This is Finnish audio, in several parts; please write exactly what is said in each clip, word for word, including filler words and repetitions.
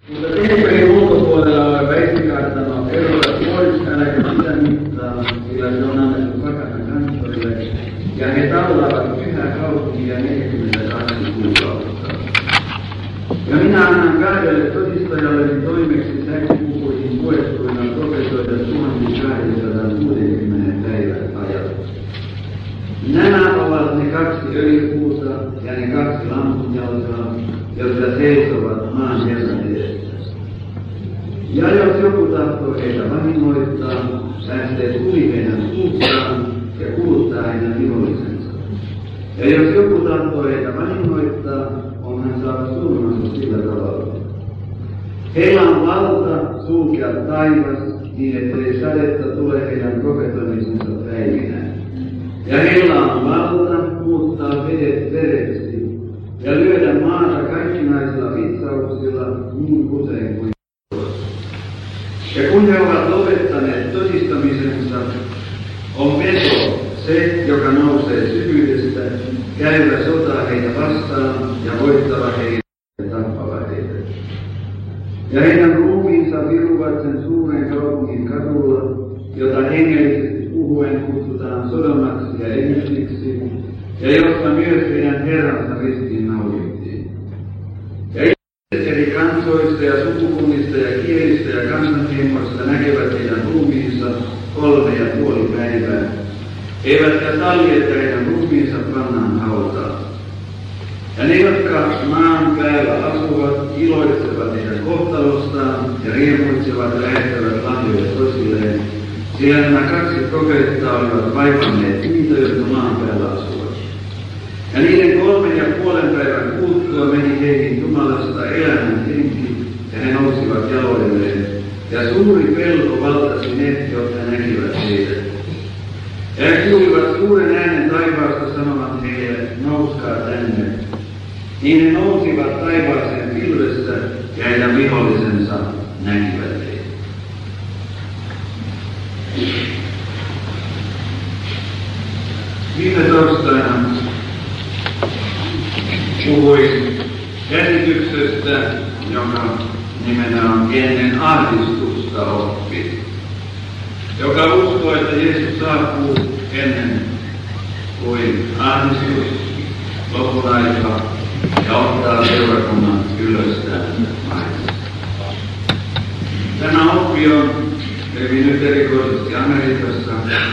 Mutta tehtävien ulkopuolella oleva esikartano eroaa pois äläkä sitä mittaa, sillä se on annettu Pakanan kanttorille, ja he tallaavat pyhää kaupunkia neljäkymmentäkaksi kuukautta. Ja minä annan kahdelle todistajalleni toimeksi säkkipukuihin puettuina profesoida tuhatkahdeksansataakuusikymmentä päivän ajan. Nämä ovat ne kaksi öljypuuta ja ne kaksi lampunjalkaa, jotka seisovat maan Herran edessä. Ja jos joku tahtoo heitä vahingoittaa, pääsee tuli heidän suustaan ja kuluttaa heidän vihollisensa. Ja jos joku tahtoo heitä vahingoittaa, on hän saada surmansa sillä tavalla. Heillä on valta sulkea taivas niin, ettei sadetta tule heidän profetoimisensa päivinään. Ja heillä on valta muuttaa vedet vereksi ja lyödä maata kaikkinaisilla vitsauksilla niin usein kuin ja kun he ovat lopettaneet todistamisensa, on Peto se, joka nousee syvyydestä, käyvä sotaa heitä vastaan ja voittava heitä ja tappava heitä. Ja heidän ruumiinsa viruvat sen suuren kaupungin kadulla, jota hengellisesti puhuen kutsutaan Sodomaksi ja Egyptiksi, ja josta myös heidän Herransa ristiinnaulittiin. Ja ihmiset eri kansoista ja sukukunnista ja kielistä ja kansanhimoista näkevät heidän ruumiinsa kolme ja puoli päivää, eivätkä salli, että heidän ruumiinsa pannaan hautaan. Ja ne, jotka maan päällä asuvat, iloitsevat heidän kohtalostaan ja riemuitsevat ja lähettävät lahjoja toisilleen, sillä nämä kaksi profeettaa olivat vaivanneet niitä, jotka maan päällä asuvat. Ja niiden kolmen ja puolen päivän kuluttua meni heihin Jumalasta elämän henki, ja he nousivat jaloilleen, ja suuri pelko valtasi ne, jotka näkivät heitä. Ja he kuulivat suuren äänen taivaasta sanomat heille, nouskaa tänne. Niin he nousivat taivaaseen pilvessä, ja heidän vihollisensa näkivät heitä. Viime torstaina puhuin käsityksestä, joka nimenä on ennen ahdistusta oppi, joka uskoo, että Jeesus saapuu ennen kuin ahdistus, lopun aika ja ottaa seurakunnan ylös täältä maailmasta. Tämä oppi on levinnyt erikoisesti Amerikassa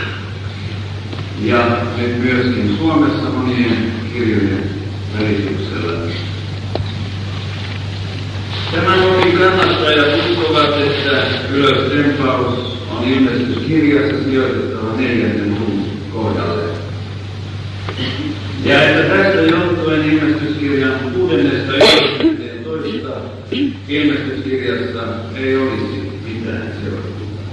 ja nyt myöskin Suomessa monien kirjojen välityksellä. Tämän opin kannattajat uskovat, että ylöstempaus on ilmestyskirjassa sijoitettava neljännen luvun kohdalle. Ja että tästä johtuen ilmestyskirjan kuudennesta yhdeksänteentoista ilmestyskirjassa ei olisi mitään seurakuntaa.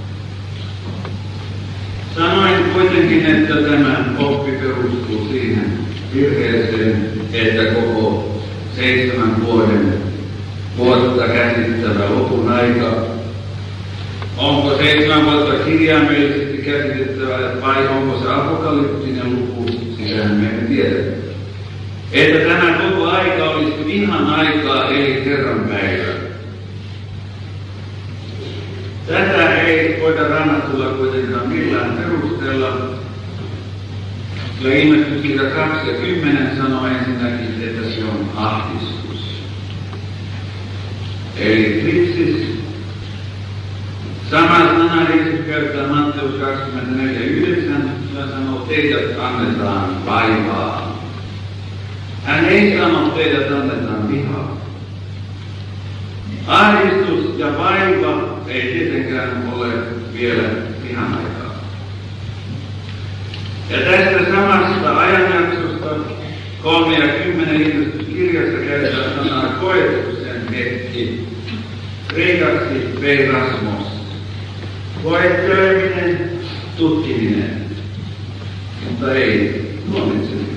Sanoin kuitenkin, että tämä oppi perustuu siihen virheeseen, että koko seitsemän vuoden vuotta käsittävä lopun aika, onko seitsemän vuotta kirjaimellisesti käsitettävä vai onko se apokalyptinen luku, sitähän me emme tiedä. Että tämä koko aika olisi ihan aikaa eli kerran päivää. Tätä ei voida Raamatulla kuitenkaan millään perusteella. Sillä ilmestyskirja kaksi ja kymmenen sanoo ensinnäkin, että se on ahdistus. Eli tripsis. Sama sana Jeesus käyttää Matteus kaksikymmentäneljä yhdeksän, ja sanoo, teidät annetaan vaivaa. Hän ei sano, teidät annetaan vihaa. Ahdistus ja vaiva ei tietenkään ole vielä vihan aikaa. Ja tästä samasta ajanjaksosta kolme ja kymmenen ilmestyskirjassa käytetään sanaa koetuksen hetki, kreikaksi peirasmos. Koetteleminen, tutkiminen, mutta ei tuomitseminen.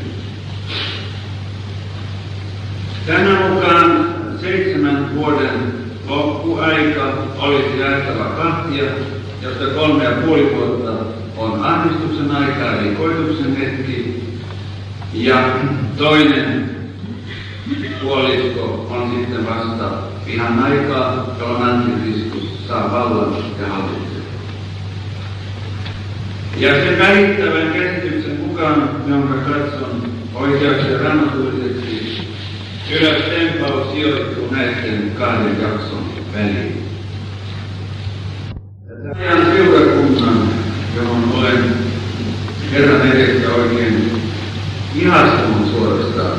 Tämän mukaan seitsemän vuoden loppuaika olisi jaettava kahtia, josta kolme ja puoli vuotta on ahdistuksen aika, eli koetuksen hetki, ja toinen puolisko on sitten vasta ihan aikaa, jolloin antikristus saa vallan ja hallitsen. Ja sen välittävän käsityksen mukaan, jonka katson oikeaksi ja raamatulliseksi, ylös tempaus sijoittuu näiden kahden jakson väliin. Tämän seurakunnan, johon olen Herran edessä oikein ihastunut suorastaan,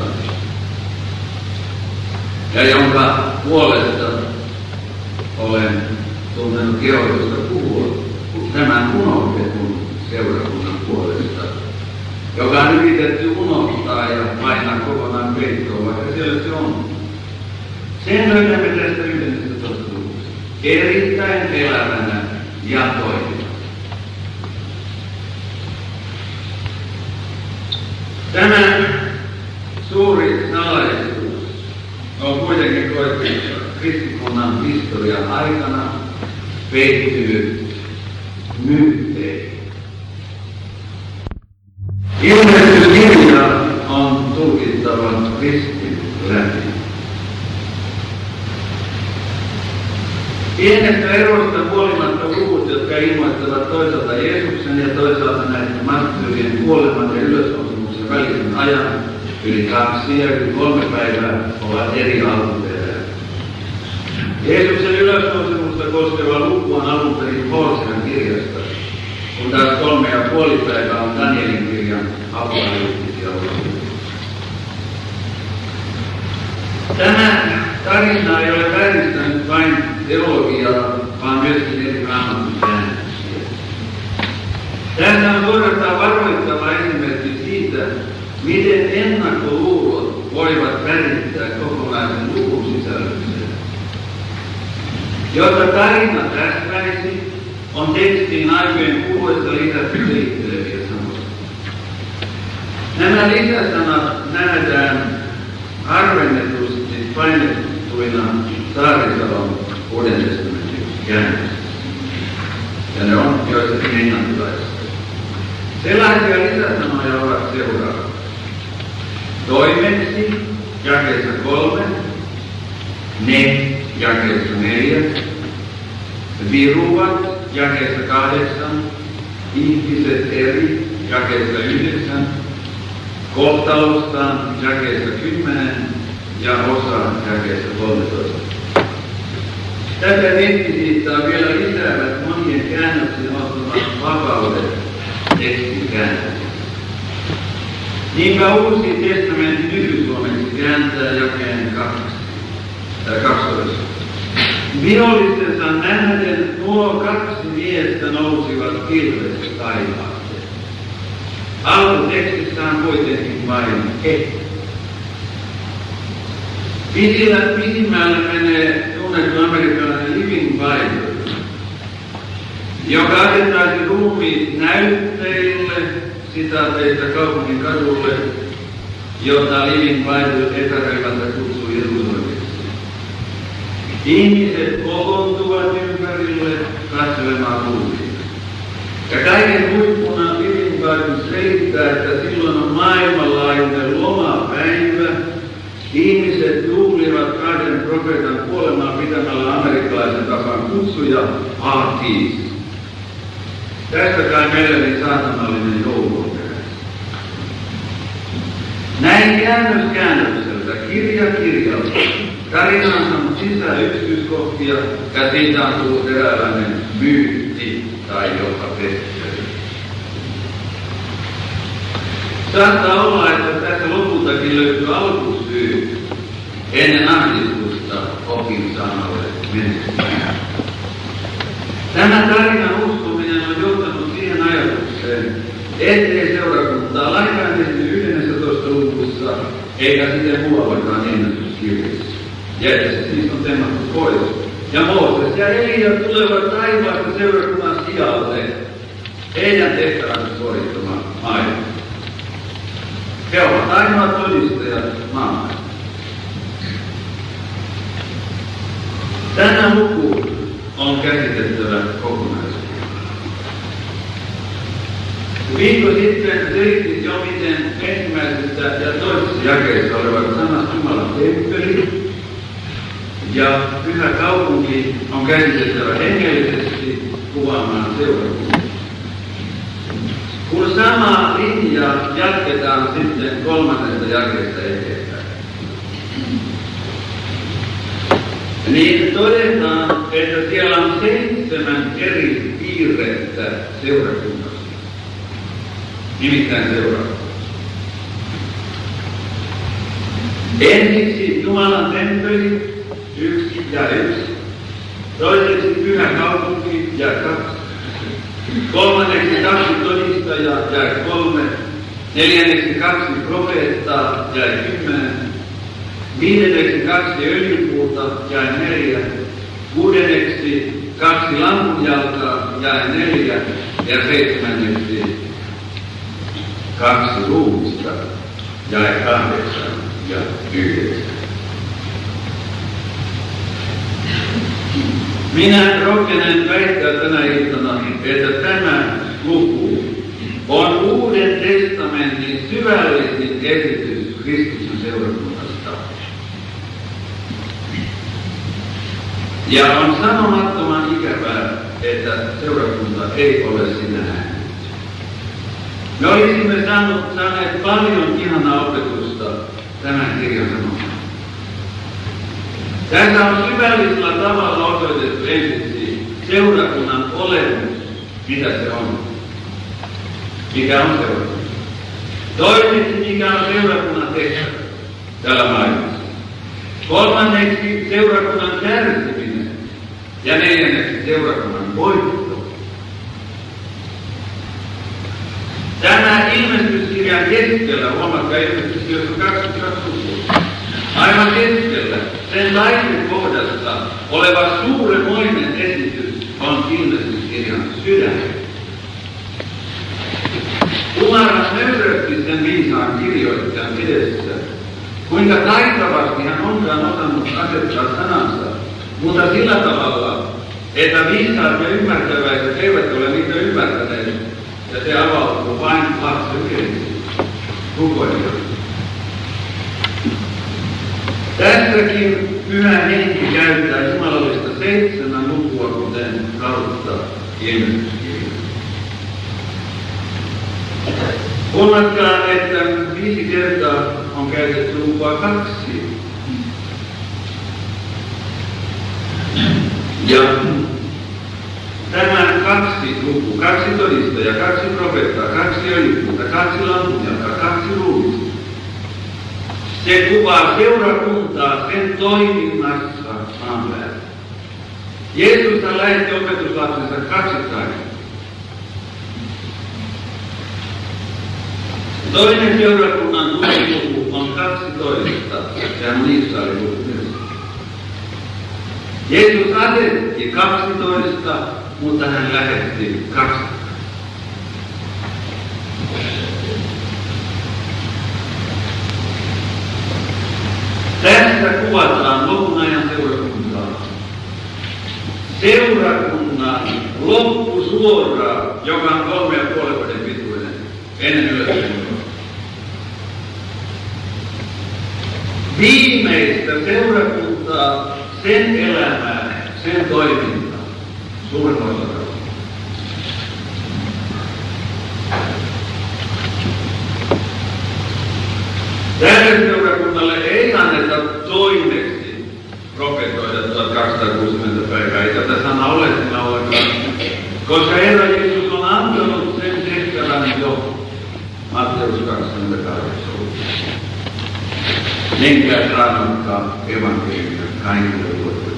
ja jonka puolesta olen tunnenut kehotusta puhua tämän unohdetun seurakunnan puolesta, joka on yritetty unohtaa ja painaa kokonaan peittoon, vaikka siellä se on. Sen löydämme tästä yhdentoista luvusta erittäin elävänä ja toimivana. Tämä suuri salaisuus on kuitenkin koettu kristikunnan historian aikana peittynyt myytteihin. Ilmestys kirja on tulkittava ristin läpi. Pienestä erosta huolimatta luvut, jotka ilmoittavat toisaalta Jeesuksen ja toisaalta näiden marttyyrien kuoleman ja ylösnousemuksen välisen ajan, yli kaksi ja yli kolme päivää, ovat eri alkuperää. Jeesuksen ylösnousemusta koskeva luku on alun perin Hoosean kirjasta, kun taas kolme ja puoli päivää on Danielin kirjan apokalyptisia lukuja. Tämä tarina ei ole vääristänyt vain teologiaa, vaan myöskin eri raamatun säännöksiä. Tässä on suorastaan varoittava esimerkki siitä, miten ennakkoluulot voivat värittää kokonaisen luvun sisällökseen. Jotta tarina täsmäisi, on tekstiin aikojen kuluessa lisätty selitteleviä sanoja. Nämä lisäsanat nähdään harvennetusti painettuina Saarisalon Uuden testamentin käännöksissä. Ja ne on joissakin englantilaisissa. Sellaisia lisäsanoja ovat seuraavat. Toimeksi, jakeessa kolme, ne, jakeessa neljä, viruvat, jakeessa kahdeksan, ihmiset eri, jakeessa yhdeksän, kohtalostaan, jakeessa kymmenen ja osa, jakeessa kolmetoista. Tätä nettisiittaa vielä lisäävät monien käännöksen ottamat vapaudet tekstin käännöksiä. Niinpä Uusi testamentti nykysuomeksi kääntää jakeen kaksitoista. Vihollistensa nähden nuo kaksi miestä nousivat kirveessä taivaaseen. Alkutekstissä on kuitenkin vain he. Pisimmälle menee tunnettu amerikkalainen Living Bible, joka asettaisi ruumiit näytteille, sitaateista kaupungin kadulle, jota Living Bible epäröivänsä kutsuu Jerusalemiksi. Ihmiset kokoontuvat ympärille katselemaan ruumiita. Ja kaiken huippuna Living Bible selittää, että silloin on maailmanlaajuinen lomapäivä. Ihmiset juhlivat kahden profeetan kuolemaa pitämällä amerikkalaisen tapaan kutsuja parties. Tästä kai meille saatanallinen joulu on perässä. Näin käännös käännökseltä, kirja kirjalta. Tarina on saanut sisään yksityiskohtia ja siitä on tullut eräänlainen myytti tai jopa bestseller. Saattaa olla, että tässä lopultakin löytyy alkusyy ennen ahdistusta opin sanalle menestymään. Tämä tarinan uskominen on johtanut siihen ajatukseen, ettei seurakuntaa lainkaan tehty yhdennentoista luvussa, eikä siten muuallakaan ennätyskirjassa. Ja että se siis on temmattu pois. Ja Mooses ja Elia tulevat taivaasta seurakunnan sijalle heidän tehtävänsä suorittamaan maailmaa. He ovat ainoa todistajat maailmasta. Tänä luku on käsitettävä kokonaisuus. Viikko sitten selitin jo, miten ensimmäisessä ja toisessa jakeessa olevat sanat Jumalan temppeli Ja pyhä kaupunki on käsiteltävä hengellisesti kuvaamaan seurakuntaa. Kun sama linja jatketaan sitten kolmannesta jakeesta eteenpäin, niin todetaan, että siellä on seitsemän eri piirrettä seurakunnassa. Nimittäin seurakunta. Ensiksi Jumalan temppeli, yksi ja yksi. Toiseksi pyhä kaupunki ja kaksi. Kolmanneksi kaksi todistajaa ja kolme. Neljänneksi kaksi profeettaa ja kymmenen. Viidenneksi kaksi öljypuuta ja neljä. Kuudenneksi kaksi lampunjalkaa ja neljä. Ja seitsemänneksi kaksi ruumista ja kahdeksan ja yhdeksän. Minä rohkenen väittää tänä iltana, että tämä luku on Uuden testamentin syvällisin esitys Kristuksen seurakunnasta. Ja on sanomattoman ikävää, että seurakunta ei ole sinä nähnyt. Me olisimme saaneet paljon ihanaa opetusta tämän kirjan sanomaan. Tässä on syvällisellä tavalla osoitettu ensiksi seurakunnan olemus, mitä se on. Mikä on seurakunta? Toiseksi, mikä on seurakunnan tehtävä tällä maailmassa. Kolmanneksi, seurakunnan kärsiminen. Ja neljänneksi, seurakunnan voitto. Tämä ilmestyskirjan keskellä, huomatkaa ilmestyskirjassa kaksikymmentäkaksi lukua, aivan keskellä, sen lähtökohdassa oleva suuremoinen esitys on ilmestyskirjan sydän. Jumala nöyrötti sen viisaan kirjoittajan edessä, kuinka taitavasti hän onkaan osannut asettaa sanansa, mutta sillä tavalla, että viisaat ja ymmärtäväiset eivät ole niitä ymmärtäneet, ja se avautuu vain lapsen kielisesti, rukoilijoille. Tässäkin pyhä henki käyttää jumalallista seitsemän lukua, kuten kautta ilmestyskirjaa. Huomatkaa, että viisi kertaa on käytetty lukua kaksi. Ja tämä kaksi luku, kaksi todistajaa, kaksi profeettaa, kaksi öljypuuta, kaksi lampunjalkaa, kaksi ruumista. Se kuvaa seurakuntaa sen toiminnassa maan päällä. Jeesus lähetti opetuslapsensa kaksittain. Toinen seurakunnan luku on kaksitoista. Sehän on Israelin luku myös. Jeesus asetti kaksitoista, mutta hän lähetti kaksi. Tässä kuvataan lopun ajan seurakuntaa. Seurakunnan loppusuoraa, joka on kolme ja puolen vuoden pituinen, ennen ylösmenoa. Viimeistä seurakuntaa, sen elämää, sen toimintaa, suurella osalla. Tälle seurakunnalle ei anneta toimeksi profetoida tuhatkaksisataakuusikymmentä päivää, ei tätä sanaa ole sillä ollenkaan, koska Herra Jeesus on antanut sen tehtävän jo Matteus kaksikymmentäkahdeksan. Menkää saarnatkaa evankeliumia kaikille luottajille.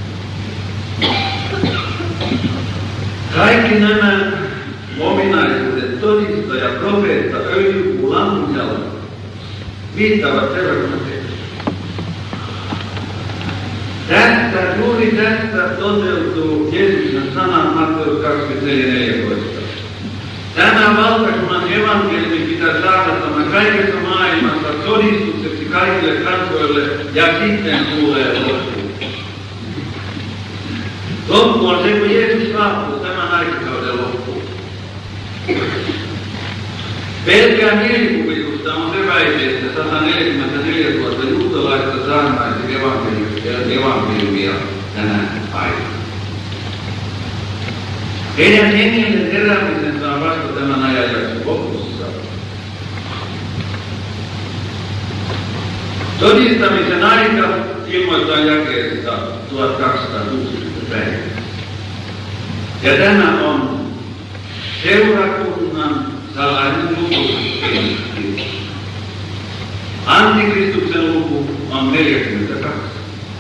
Kaikki nämä ominaisuudet, todistaja, profeetta, öljypuu, lampunjalka, viittaavat seurakunnan tehtävään. Tästä, juuri tästä toteutuu Jeesuksen sana Matteus kaksikymmentäneljä neljätoista. Tämä valtakunnan evankeliumi pitää saadattamaan kaikessa maailmassa todistukseksi kaikille kansoille ja sitten tulee loppu. Loppu on se, kun Jeesus saapuu tämän aikakauden loppuun. Pelkää mielikuvitusta on se väite, että sata neljäkymmentäneljätuhatta juutalaista minkälaista saarnaisi evankeliumia tänä aikana. Heidän hengellinen heräämisensä on vasta tämän ajanjakson lopussa. Todistamisen aika ilmoittaa jakeesta tuhatkaksisataakuusikymmentä päivää. Ja tämä on seurakunnan salainen luku. Antikristuksen luku on neljäkymmentäkaksi.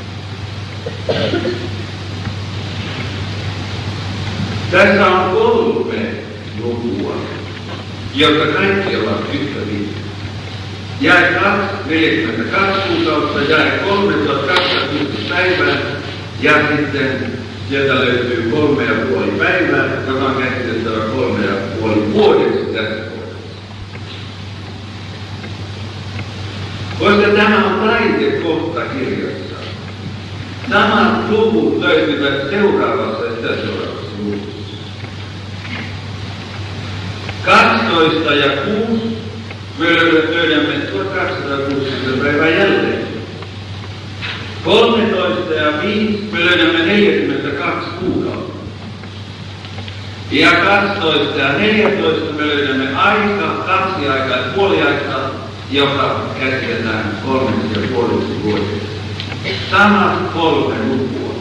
Tässä on kolme lukua, jotka kaikki ovat yhtä viikkoa. Jae kaksi, neljäkymmentäkaksi kuukautta, jae kolme, tuhatkaksisataakuusikymmentä päivää, ja sitten sieltä löytyy kolme ja puoli päivää, joka on käsiteltävä kolme ja puoli vuodeksi tässä kohdassa. Koska tämä on taitekohta kirjassa. Samat luvut löytyvät seuraavassa ja sitä seuraavassa luvussa. kaksitoista ja kuusi me löydämme tuhatkaksisataakuusikymmentä päivää jälleen. kolmetoista ja viisi me löydämme neljäkymmentäkaksi kuukautta. Ja kaksitoista ja neljätoista me löydämme aika, kaksi aikaa ja puoli aikaa, joka käsitetään kolmeksi ja puoliksi vuodeksi. Samat kolme lukua.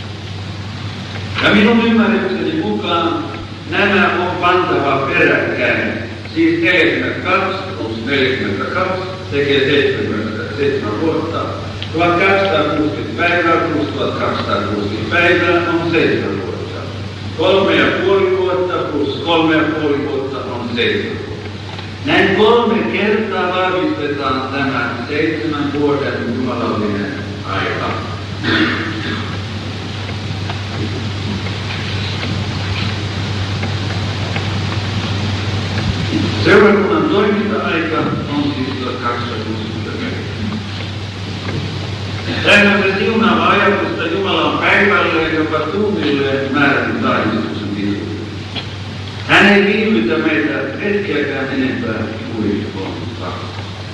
Ja minun ymmärrykseni mukaan nämä on pantava peräkkäin. Siis neljäkymmentäkaksi plus neljäkymmentäkaksi tekee seitsemänkymmentäseitsemän vuotta. tuhatkaksisataakuusikymmentä päivää plus tuhatkaksisataakuusikymmentä päivää on seitsemän vuotta. Kolme ja puoli vuotta plus kolme ja puoli vuotta on seitsemän vuotta. Näin kolme kertaa vahvistetaan tämä seitsemän vuoden jumalallinen aika. Seurakunnan toiminta-aika on siis tuhatkaksisataakuusikymmentä. Tämä on se siunaava ajatus, että Jumala on päivälleen, joka tunnilleen määrätyn tarkistuksen pituuden. Hän ei viivytä meitä hetkiäkään enempää kuin on kaksi.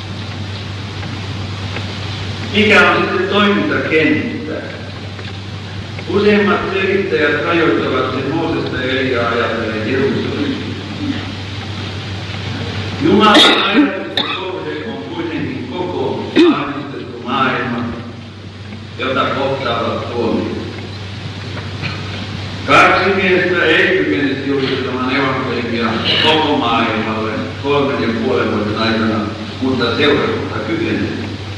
Mikä on sitten toimintakenttä? Useimmat selittäjät rajoittavat sen Moosesta ja Eliaa ajatellen Jerusalemia. Jumalan ajatuksen kohde on kuitenkin koko ahmistettu maailma, jota kohtaavat tuomiot. Kaksi miestä ei kykenisi julistamaan evankeliumia koko maailmalle kolmen ja puolen vuoden aikana, mutta seurakunta kykenee.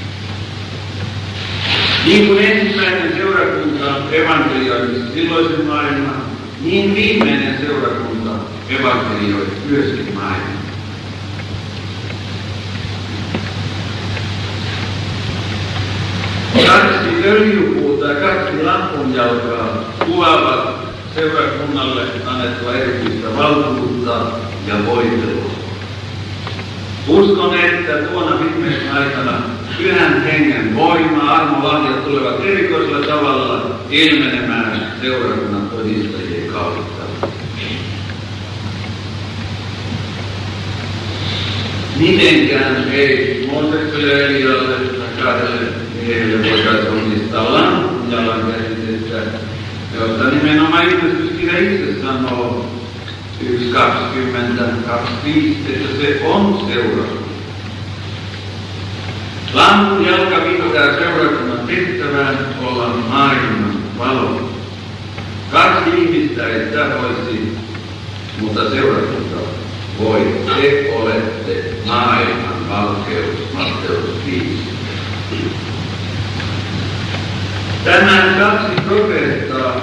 Niin kuin ensimmäinen seurakunta evankelioi silloisen maailman, niin viimeinen seurakunta evankelioi myöskin maailman. Kaksi öljypuuta ja kaksi lampunjalkaa kuvaavat seurakunnalle annettua erityistä valtuutta ja voitelua. Uskon, että tuona viimeisen aikana Pyhän Hengen voima, armolahjat tulevat erikoisella tavalla ilmenemään seurakunnan todistajien kautta. Mitenkään ei Moosekselle, Elialle tai kahdelle miehelle voitaisiin onnistaa lampunjalan käsitettä, jotta nimenomaan ilmestyskirja itse sanoo yksi kaksikymmentä kaksikymmentäviisi, että se on seurakunta. Lampun jalka viittaa seurakunnan tehtävään olla maailman valo. Kaksi ihmistä ei sitä voisi, mutta seurakunta voi. Te olette maailman valkeus, Matteus viisi. Tämän kaksi profeettaa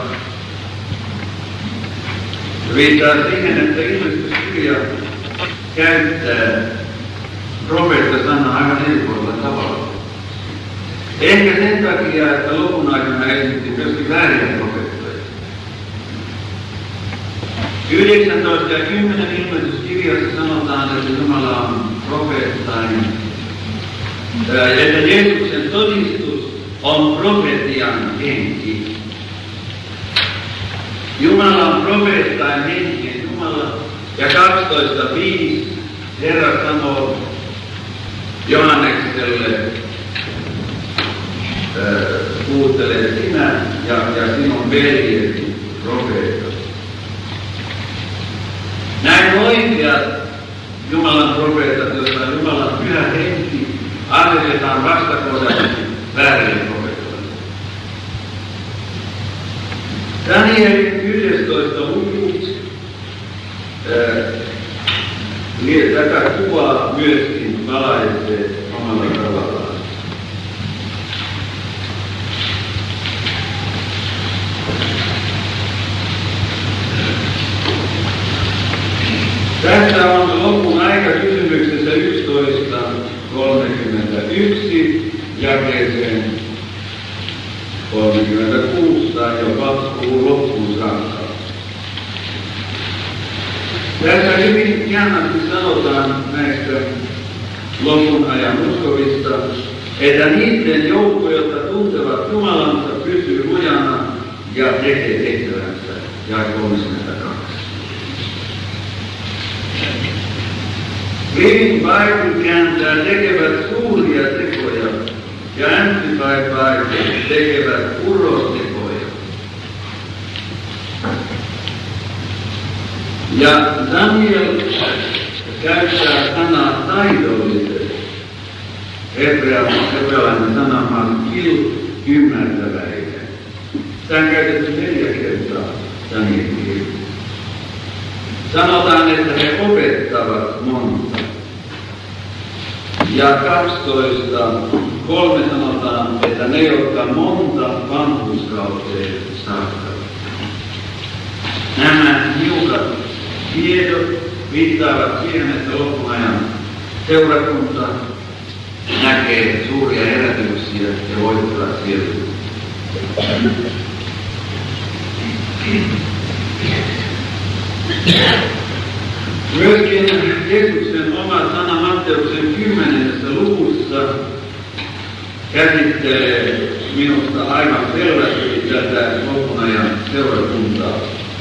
viittaa siihen, että ilmestyskirja käyttää profeetta-sanaa aivan erikoisella tavalla. Ehkä sen takia, että lopun aikana esitti myöskin vääriä profeettoja. yhdeksäntoista ja kymmenen ilmestyskirjassa sanotaan, että Jumala on profeettainen. Että Jeesuksen todistus on profetian henki. Jumala on profeettain henkien Jumala. Ja kaksitoista viisi Herra sanoo Johannekselle, kuuntelee sinä ja, ja sinun veljesi profeetat. Näin oikeat Jumalan profeetat, joissa Jumalan pyhä henki asetetaan vastakohdaksi väärille profeetoille. Danielin yhdestoista luvut niin tätä kuvaa myöskin valaisee omalla tavallaan. Tässä on lopun aika kysymyksessä yksitoista kolmekymmentäyksi jakeeseen kolmekymmentäkuusi tai jopa luvun loppuun saakka. Tässä hyvin hienosti sanotaan näistä lopun ajan uskovista, että niiden joukko, jotka tuntevat Jumalansa, pysyy lujana ja tekee tehtävänsä. Jae kolmekymmentäkaksi. Living Bible kääntää tekevät suuria tekoja ja Amplified Bible tekevät urostekoja. Ja Daniel käyttää sanaa taidolliset. Hebrealainen sana maskil, ymmärtäväinen. Tämä on käytetty neljä kertaa Danielin. Sanotaan, että he opettavat monta. Ja kaksitoista, kolme sanotaan, että ne, jotka monta vanhurskauteen saattavat. Nämä niukat tiedot viittaavat siihen, että lopun ajan seurakunta näkee suuria herätyksiä ja voittaa sieltä. Myöskin Jeesuksen oma sana Matteuksen kymmenennessä luvussa käsittelee minusta aivan selvästi tätä lopun ajan seurakuntaa.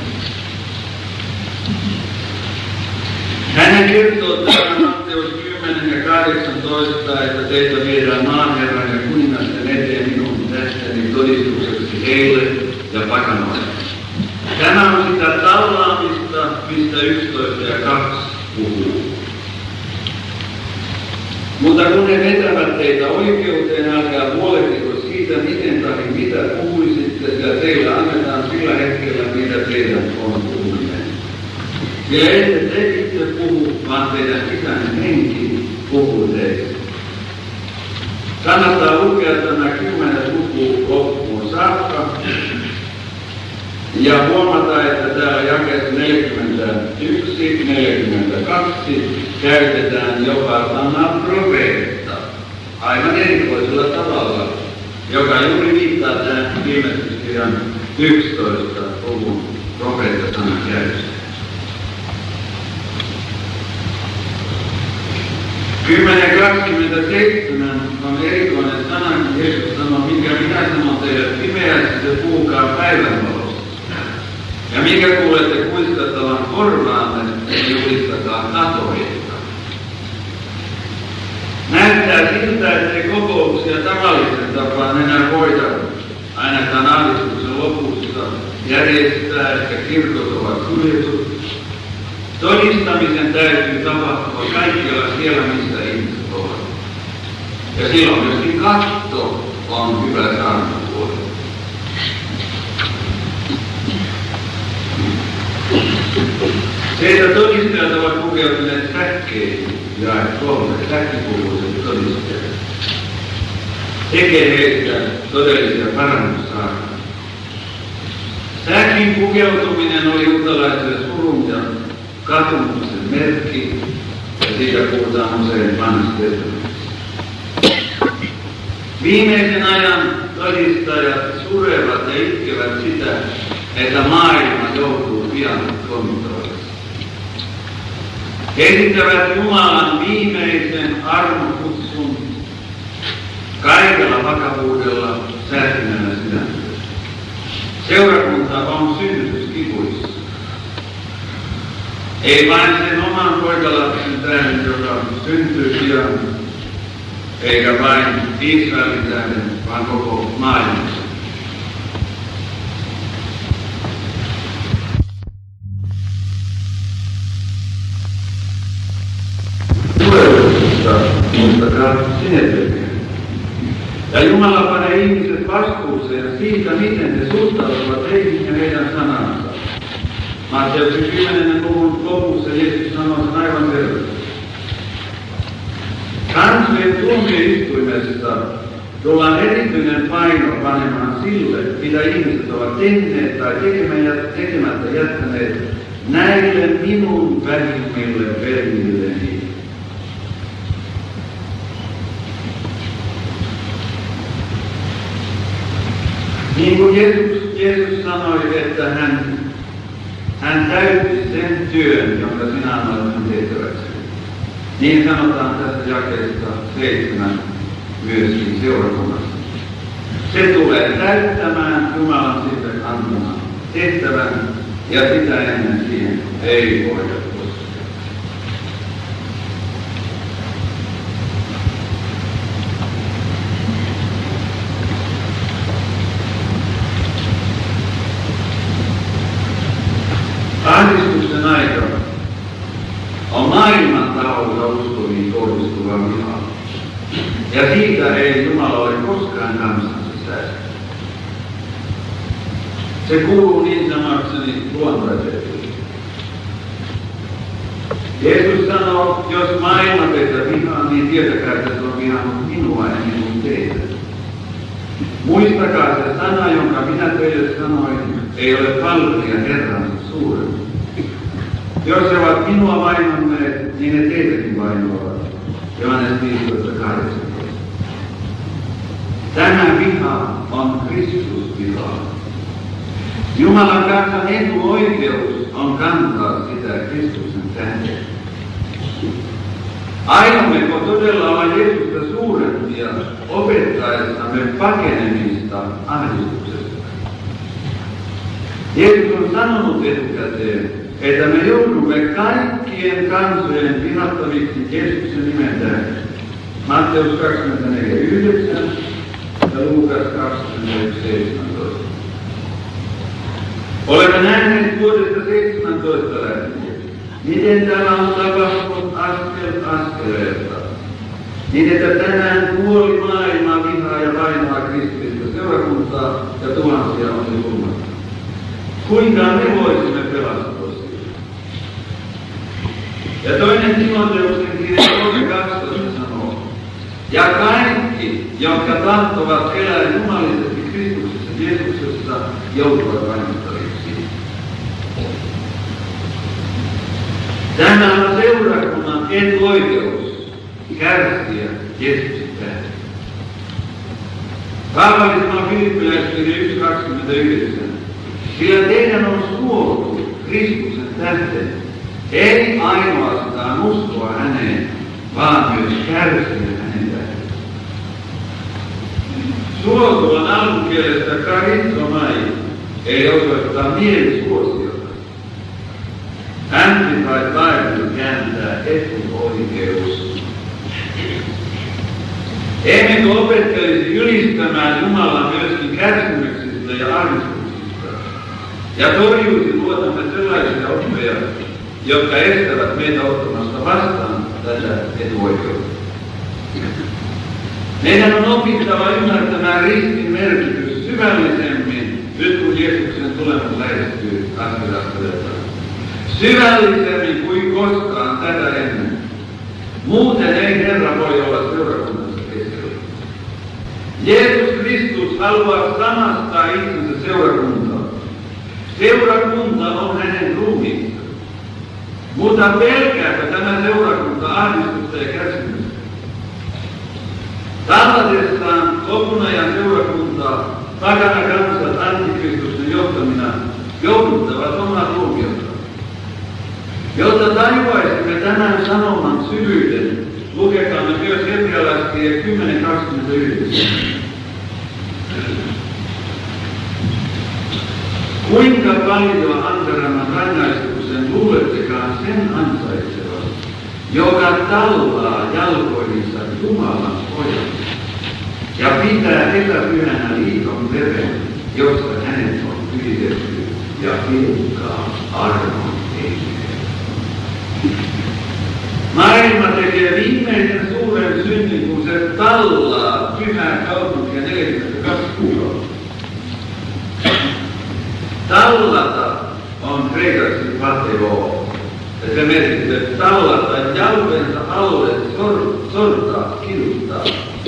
Hän kertoo täällä Matteus kymmenen ja kahdeksantoista, että teitä viedään maanherran ja kuningasten eteen minun tästäni todistukseksi heille ja pakanoille. Tämä on sitä tallaamista, mistä yksitoista ja kaksi puhuu. Mutta kun ne vetävät teitä oikeuteen, älkää huolehtiko siitä, miten tai mitä puhuisitte, ja teillä annetaan sillä hetkellä, mitä teidän on puhuminen. Sillä ette te itse puhu, vaan teidän sisäinen henki puhuu teistä. Kannattaa lukea tämä kymmenes luku loppuun saakka. Ja huomata, että täällä jakeessa neljäkymmentäyksi neljäkymmentäkaksi käytetään jopa sanaa profeetta aivan erikoisella tavalla, joka juuri viittaa tähän ilmestyskirjan yksitoista luvun profeetta-sanan käytöstä. kymmenen kaksikymmentäseitsemän on erikoinen sana, kun Jeesus sanoo, minkä minä sanon teille pimeässä, se puhukaa päivänvalossa. Ja minkä kuulette kuiskattavan korvaanne, niin julistakaa katoilta. Näyttää siltä, ettei kokouksia tavallisen tapaan enää voida ainakaan aavistuksen lopussa järjestää, että kirkot ovat suljetut. Todistamisen täytyy tapahtua kaikkialla siellä, missä ihmiset ovat. Ja silloin myöskin katto on hyvä saarnapuoli. Se, että todistajat ovat pukeutuneet säkkeihin, ja kolme säkkipukuiset todistajat, tekee heistä todellisia parannussaarnoja. Säkin pukeutuminen oli juutalaiselle surun ja katumuksen merkki, ja siitä puhutaan usein vanhassa testamentissa. Viimeisen ajan todistajat surevat ja itkevät sitä, että maailma joutuu pian tuomittavaksi. He esittävät Jumalan viimeisen armokutsun kaikella vakavuudella säästyneellä sydämellä. Seurakunta on synnytyskipuissa. Ei vain sen oman poikalapsen tähden, joka syntyy pian, eikä vain Israelin tähden, vaan koko maailmassa. ja sinetöimään. Ja Jumala panee ihmiset vastuuseen siitä, miten he suhtautuvat heihin ja heidän sanansa. Matteuksen kymmenennen luvun lopussa Jeesus sanoo sen aivan selvästi. Kansojen tuomioistuimessa tullaan erityinen paino panemaan sille, mitä ihmiset ovat tehneet tai tekemättä jättäneet näille minun vähimmille velmilleni. Niin kuin Jeesus, Jeesus sanoi, että hän, hän täytti sen työn, jonka sinä annoit hän tehtäväksi. Niin sanotaan tässä jakeesta seitsemän myöskin seurakunnassa. Se tulee täyttämään Jumalan sille antamaan tehtävän, ja sitä ennen siihen ei voida koskea. Ahdistuksen aikana on maailman taholta uskoviin kohdistuva viha. Ja siitä ei Jumala ole koskaan kansansa säästänyt. Se kuuluu niin sanakseni luontaisesti. Jeesus sanoo, jos maailma teitä vihaa, niin tietäkää, että se on vihannut minua ja minun teitä. Muistakaa se sana, jonka minä teille sanoin, ei ole palvelia Herransa suurempi. Jos he ovat minua vainonneet, niin ne teitäkin vainoavat. Johannes viisitoista kahdeksantoista. Tämä viha on Kristusviha. Jumalan kansan etuoikeus on kantaa sitä Kristuksen tähden. Aiommeko todella olla Jeesusta suurempia opettaessamme pakenemista ahdistuksesta? Jeesus on sanonut etukäteen, että me joudumme kaikkien kansojen vihattaviksi Jeesuksen nimen tähden. Matteus kaksikymmentäneljä yhdeksän ja Luukas kaksikymmentäyksi seitsemäntoista. Olemme nähneet vuodesta seitsemäntoista lähtien, miten tämä on tapahtunut askel askeleelta, niin että tänään puoli maailmaa vihaa ja vainoaa kristillistä seurakuntaa ja tuhansia on jo tullut. Kuinka me voisimme pelastua siitä? Ja toinen Timoteuksen kirja kolme kaksitoista sanoo, ja kaikki, jotka tahtovat elää jumalisesti Kristuksessa Jeesuksessa, joutuvat vainottaviksi. Tämä on seurakunnan etuoikeus kärsiä Jeesuksen tähden. Paavali sanoo Filippiläiskirja yksi kaksikymmentäyhdeksän. Sillä teidän on suotu Kristuksen tähden, ei ainoastaan uskoa häneen, vaan myös kärsiä hänen tähden. Suotu on alkukielestä karisomai, ei osoittaa mielisuosiota. Amplified Bible kääntää etuoikeus. Emmekö opettelisi ylistämään Jumalaa myöskin kärsimyksistä ja ahdistuksista, ja torjuisi luotamme sellaisia oppeja, jotka estävät meitä ottamasta vastaan tätä etuoikeutta. Meidän on opittava ymmärtämään ristin merkitys syvällisemmin, nyt kun Jeesuksen tulemus lähestyy askel askeleelta. Syvällisemmin kuin koskaan tätä ennen. Muuten ei Herra voi olla seurakunnassa keskellä. Jeesus Kristus haluaa sanastaa itsensä seurakuntaa. Seurakunta on hänen ruumiinsa. Mutta pelkääkö tämä seurakunta ahdistusta ja kärsimystä? Tallatessaan lopun ajan seurakuntaa takana kansat antikristuksen johtamina jouduttavat omaa tuomiotaan. Jotta tajuaisimme tämän sanoman syvyyden, lukekaamme myös Hebrealaiskirja kymmenen kaksikymmentäyhdeksän. Kuinka paljon ankaramman rangaistuksen luulettekaan sen ansaitsevan, joka tallaa jalkoihinsa Jumalan pojan ja pitää epäpyhänä liiton veren, josta hänet on pyhitetty ja pilkkaa armon henkeä. Maailma tekee viimeisen suuren synnin, kun se tallaa pyhää kaupunkia neljäkymmentäkaksi kuukautta. Tallata on kreikaksi pateo. Ja se merkitsee tallata jalpensa alle, sor, sortaa, kiduttaa.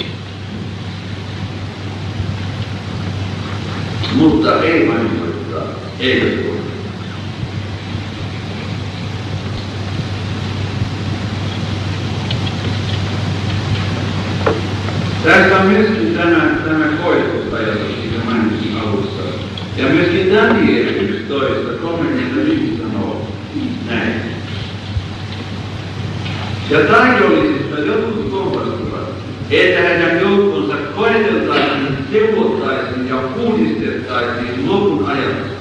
Mutta ei vahingoittaa, eikä suorata. Tässä on myöskin tämä, tämä koetusajatus, mikä mainitsin alussa. Ja myöskin Daniel yksitoista kolmekymmentäviisi sanoo näin. Ja taidollisista jotkut kompastuvat, että heidän joukkonsa koeteltaisiin, seulottaisiin ja puhdistettaisiin lopun ajaksi.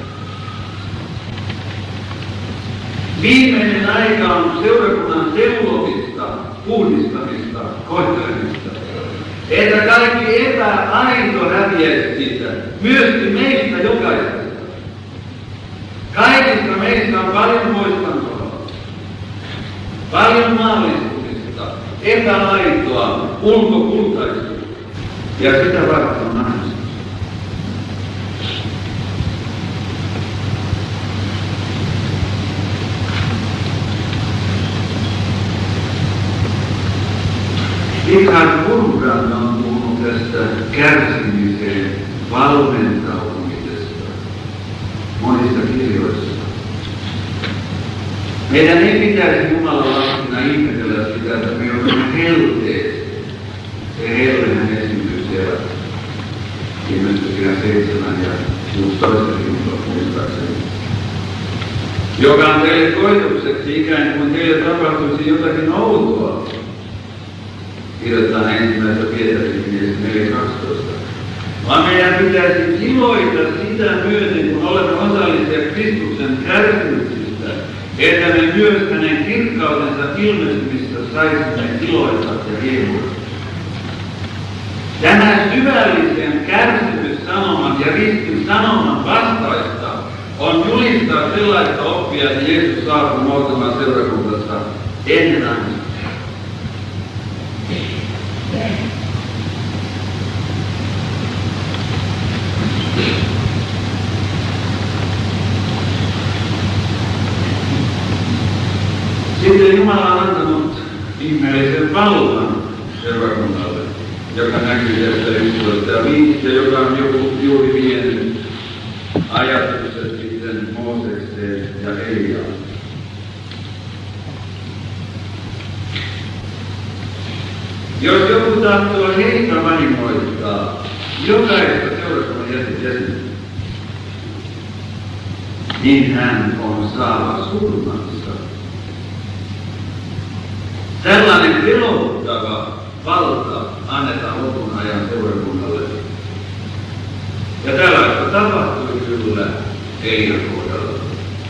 Viimeinen aika on seurakunnan seulomista, puhdistamista, koettelemista. Että kaikki epäaito häviäisi siitä, myöskin meistä jokaisesta. Kaikista meistä on paljon muistantoa, paljon maallistumista, epäaitoa, ulkokultaisuutta. Ja sitä varten on naista. Richard Wurmbrand on puhunut tästä kärsimiseen valmentautumisesta monissa kirjoissa. Meidän ei pitäisi Jumalan lapsina ihmetellä sitä, että me olemme helteet. Se heltehän esiintyy siellä ilmestyskirjan seitsemän ja kuusitoista muistaakseni. Joka on teille koitukseksi ikään kuin teille tapahtuisi jotakin outoa. Kirjoitetaan ensimmäistä Pietarin neljä kaksitoista. Vaan meidän pitäisi iloita sitä myöten, kun olemme osallisia Kristuksen kärsimyksistä, että me myös hänen kirkkautensa ilmestymistä saisimme iloita ja riemuita. Tämä syvällisen kärsimyssanoman ja riskin sanoman vastaista on julistaa sellaista oppia, että Jeesus saapui muotomaan seurakunnassa ennen aina. Sitten Jumala on antanut ihmeellisen vallan seurakunnalle, joka näkyy tästä yksitoista ja viisi, joka on joku juuri vienyt ajatukset sitten Moosekseen ja Eliaan. Jos joku tahtoo heitä vahingoittaa jokaista seurakunnan jäsentä, niin hän on saava surmansa. Tällainen pelottava valta annetaan lopun ajan seurakunnalle. Ja tällaista tapahtui kyllä Elian kohdalla.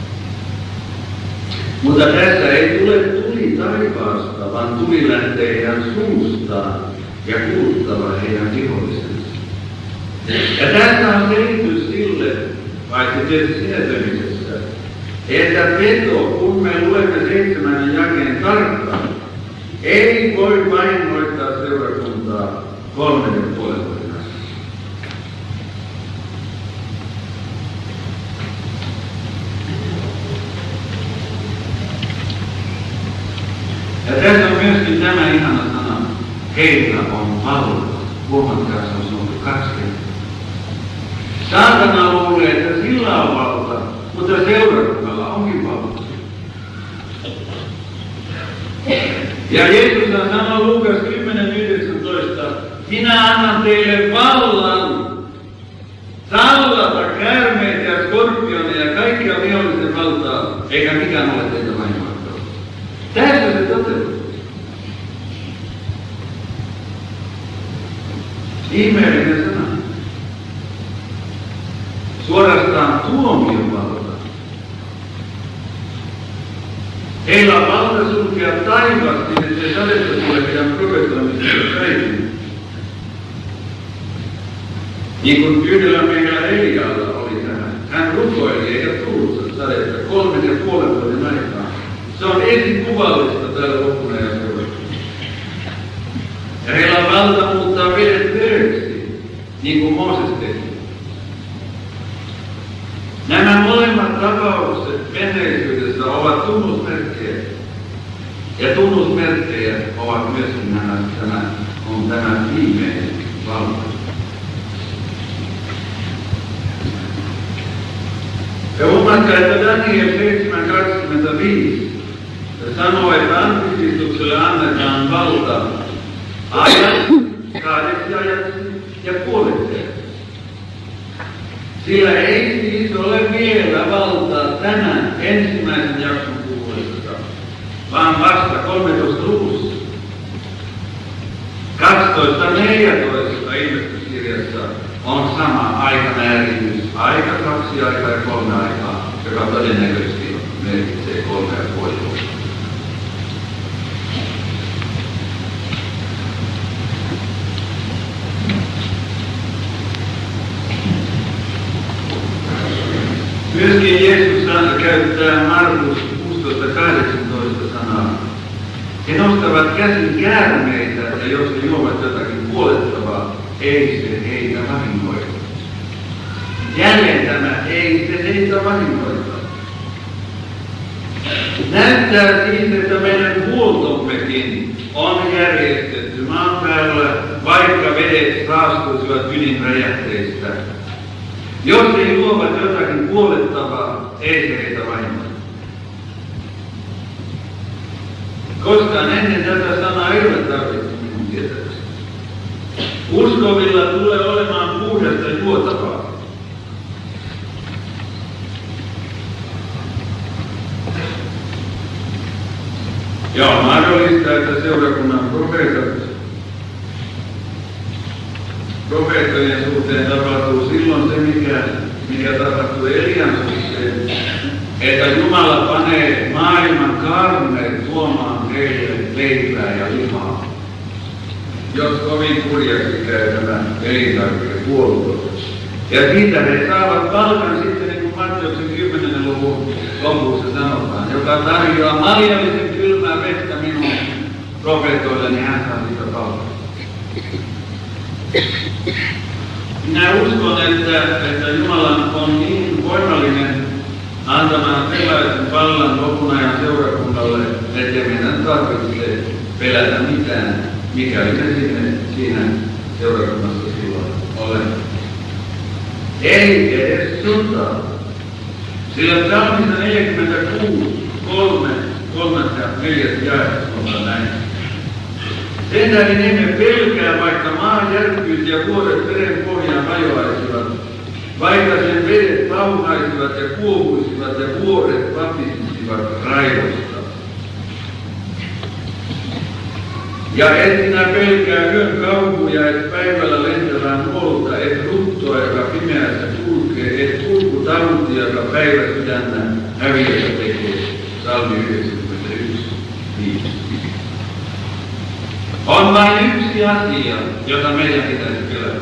Mutta tässä ei tule tuli taivaasta, vaan tuli lähtee heidän suustaan ja kuluttava heidän vihollisensa. Ja tässä on selitys sille, vaikka tietysti sietämisessä, että peto, kun me luemme seitsemän jakeen tarkkaan, ei voi vahingoittaa seurakuntaa kolmen ja puolen vuoden asti. Ja tässä on myöskin tämä ihana sana, heillä on valta. Huomatkaa, se on sanottu kaksi kertaa. Saatana luulee, että sillä on valta, mutta seurakunnalla onkin valta. Ja Jeesus sanoo Luukas kymmenen yhdeksäntoista, minä annan teille vallan sallata käärmeitä ja skorpioneja ja kaikkia vihollisen valtaa, eikä mikään ole teitä vahingoittanut. Tässä se toteutuu. Ihmeellinen sana. Suorastaan tuomion valta. Heillä on valta sulkea taivas, niin ettei sadetta tule heidän profetoimisesta päiviin. Niin kuin yhdellä meillä Elialla oli tämä. Hän rukoili eikä tullut sadetta kolmen ja puolen vuoden aikaa. Se on esikuvallista täällä loppuna ja seuraavassa. Ja heillä on Nämä molemmat tapaukset menneisyydessä ovat tunnusmerkkejä. Ja tunnusmerkkejä ovat myöskin nämä, tämä, on tämä viimeinen valta. Ja huomatkaa, että Daniel seitsemän kaksikymmentäviisi sanoo, että Antikristukselle annetaan valta ajaksi, kahdeksi ajaksi ja puoleksi. Sillä ei siis ole vielä valtaa tämän ensimmäisen jakson puolesta, vaan vasta kolmetoista luvussa. kaksitoista neljätoista ilmestyskirjassa on sama aikamääritys, aika, kaksi aikaa ja kolme aikaa, joka todennäköisesti merkitsee kolme ja puoli vuotta. Myöskin Jeesus käyttää Markus kuusitoista kahdeksantoista sanaa. He nostavat käsin käärmeitä, ja jos he juovat jotakin kuolettavaa, ei se heitä vahingoita. Jälleen tämä, ei se heitä vahingoita. Näyttää siis, että meidän huoltommekin on järjestetty maan päällä, vaikka vedet saastuisivat ydinräjähteistä. Jos he juovat jotakin kuolettavaa, ei se heitä vahingoita. Koskaan ennen tätä sanaa ei ole tarvittu minun tietääkseni. Uskovilla tulee olemaan puhdasta juotavaa. Ja on mahdollista, että seurakunnan profeetat profeettojen suhteen tapahtuu silloin se, mikä, mikä tapahtuu Elian suhteen, että Jumala panee maailman karneet tuomaan heille leipää ja lihaa. Jos kovin kurjaksi käy tämä elintarvikehuolto. Ja siitä he saavat palkan sitten, niin kuin Matteuksen kymmenen luvun lopussa sanotaan, joka tarjoaa maljallisen kylmää vettä minun profeetoille, niin hän saa siitä palkan. Minä uskon, että, että Jumala on niin voimallinen antamaan sellaisen vallan lopun ajan seurakunnalle, että meidän tarvitsee pelätä mitään, mikäli me sinne, siinä seurakunnassa silloin olemme. Ei edes sotaa. Sillä Psalmissa neljäkymmentäkuusi, kolme, kolmas ja neljäs jae on näin. Sen tähden emme pelkää, vaikka maa järkkyisi ja vuoret veren pohjaan vajoaisivat, vaikka sen vedet pauhaisivat ja kuohuisivat ja vuoret vapisisivat raivosta. Ja et sinä pelkää yön kauhuja, et päivällä lentävää nuolta, et ruttoa, joka pimeässä kulkee, et kulkutautia, joka päivä sydännä häviössä tekee. Psalmi yhdeksänkymmentäyksi, viisi. On vain yksi asia, jota meidän pitäisi pelätä.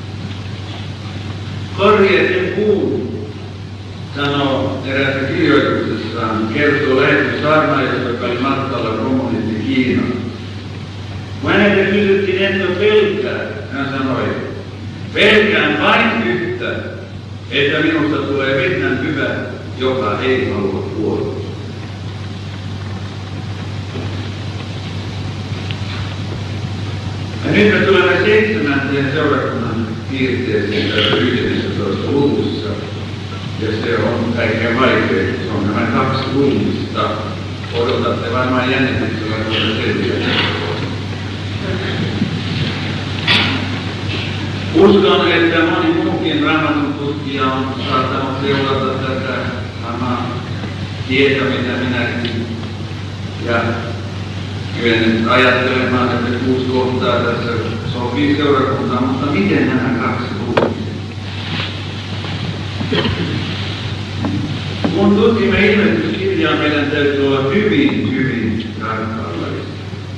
Korjeiden puun, sanoo eräässä kirjoituksessaan, kertoo lähetyssaarnaajasta, joka oli matkalla kommunisti Kiinaan. Kun hänelle kysyttiin, että pelkää, hän sanoi, pelkään vain yhtä, että minusta tulee Vietnam hyvä, joka ei halua kuolla. Ja nyt me tulemme seitsemänteen seurakunnan piirteeseen tässä yhdentoista luvussa. Ja se on kaikkein vaikein. Se on nämä kaksi luvusta. Odotatte varmaan jännityksellä tuolla selviä. Uskon, että moni muukin raamatun tutkija on saattanut seurata tätä samaa tietä, mitä minäkin. Ja kyennyt ajattelemaan, että kuusi kohtaa tässä sopii seurakuntaan, mutta miten nämä kaksi luvut? Kun tutkimme ilmestyskirjaa, meidän täytyy olla hyvin, hyvin tarkkaavaisia.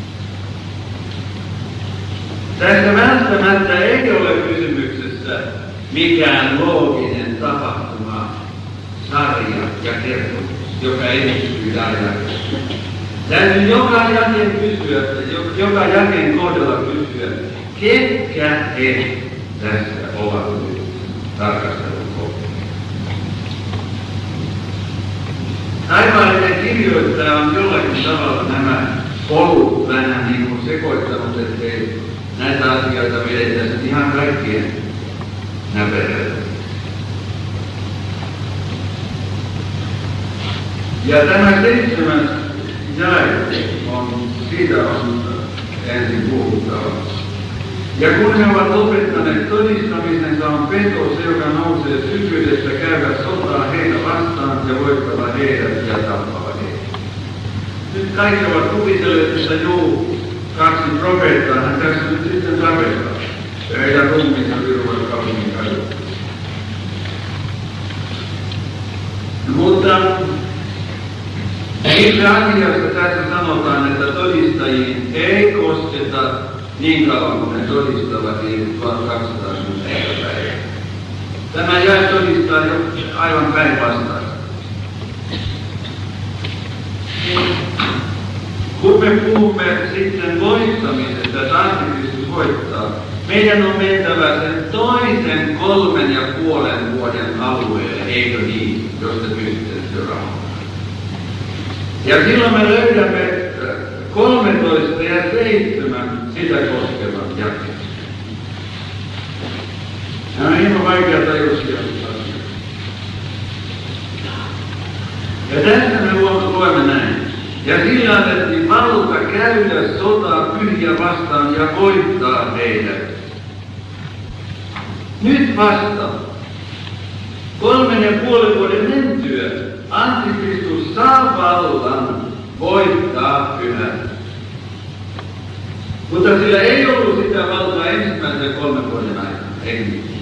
Tässä välttämättä ei ole kysymyksessä mikään looginen tapahtuma, sarja ja kertomus, joka edistyy ajaksi. Täytyy joka jakeen kysyä, joka jakeen kohdalla kysyä, ketkä he tässä ovat nyt tarkastelun kohdalla. Taivaallinen kirjoittaja on jollakin tavalla nämä polut vähän niin kuin sekoittanut, ettei näitä asioita vedettäisi ihan kaikkien näperellä. Ja tämä seitsemäs jae on, siitä on ensin puhuttava. Ja kun he ovat lopettaneet todistamisensa, on peto se, joka nousee sykyydessä käydä sotaa heitä vastaan ja voittava heidät ja tappava heidät. Nyt kaikki ovat kuvitelleet, että juu, kaksi profeettaa, hän tässä nyt sitten tapettaa. Ja heidän ruumiinsa viruvat kaupungin kadulla. Mutta itse asiassa tässä sanotaan, että todistajiin ei kosketa niin kauan kuin ne todistavat niin tuhatkaksisataakymmentä päivää. Tämä jae todistaa jo aivan päinvastaista. Kun me puhumme sitten voittamisesta, että Antikristus voittaa, meidän on mentävä sen toisen kolmen ja puolen vuoden alueelle, eikö niin, jos te pystytte seuraamaan. Ja silloin me löydämme kolmetoista ja seitsemän sitä koskevat jakeet. Nämä on hieman vaikea tajuisia asioita. Ja tässä me luemme näin. Ja sillä annettiin valta käydä sotaa pyhiä vastaan ja voittaa heidät. Nyt vasta kolmen ja puolen vuoden mentyä Antikristus saa vallan voittaa pyhät. Mutta sillä ei ollut sitä valtaa ensimmäisen kolmen vuoden aikana, eikö niin?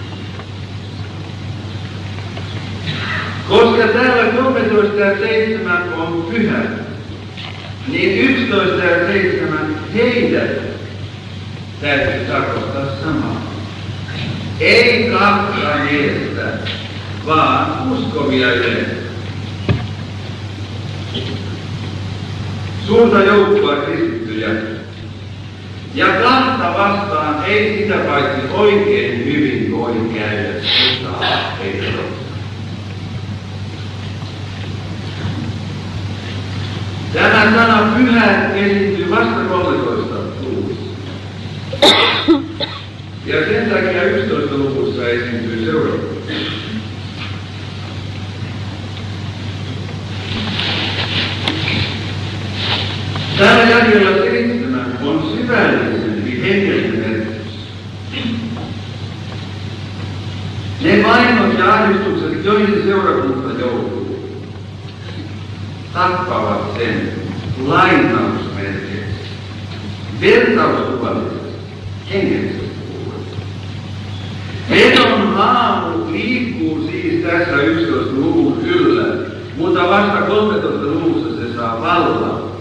Koska täällä kolmetoista ja seitsemän on pyhät, niin yksitoista ja seitsemän heidät täytyy tarkoittaa samaa. Ei kahta miestä, vaan uskovia yleensä. Suurta joukkoa kristittyjä. Ja kahta vastaan ei sitä paitsi oikein hyvin voi käydä sotaa heitä vastaan. Tämä sana pyhä esiintyy vasta kolmetoista luvussa. Ja sen takia yksitoista luvussa esiintyy seuraava. Täällä jakeella seitsemän on syvällisempi hengellinen merkitys. Ne vainot ja ahdistukset, joihin seurakunta joutuu, tappavat sen lainausmerkeissä, vertauskuvallisesti, hengellisesti puhuen. Pedon haamu liikkuu siis tässä yksitoista luvun yllä, mutta vasta kolmetoista luvussa se saa vallan.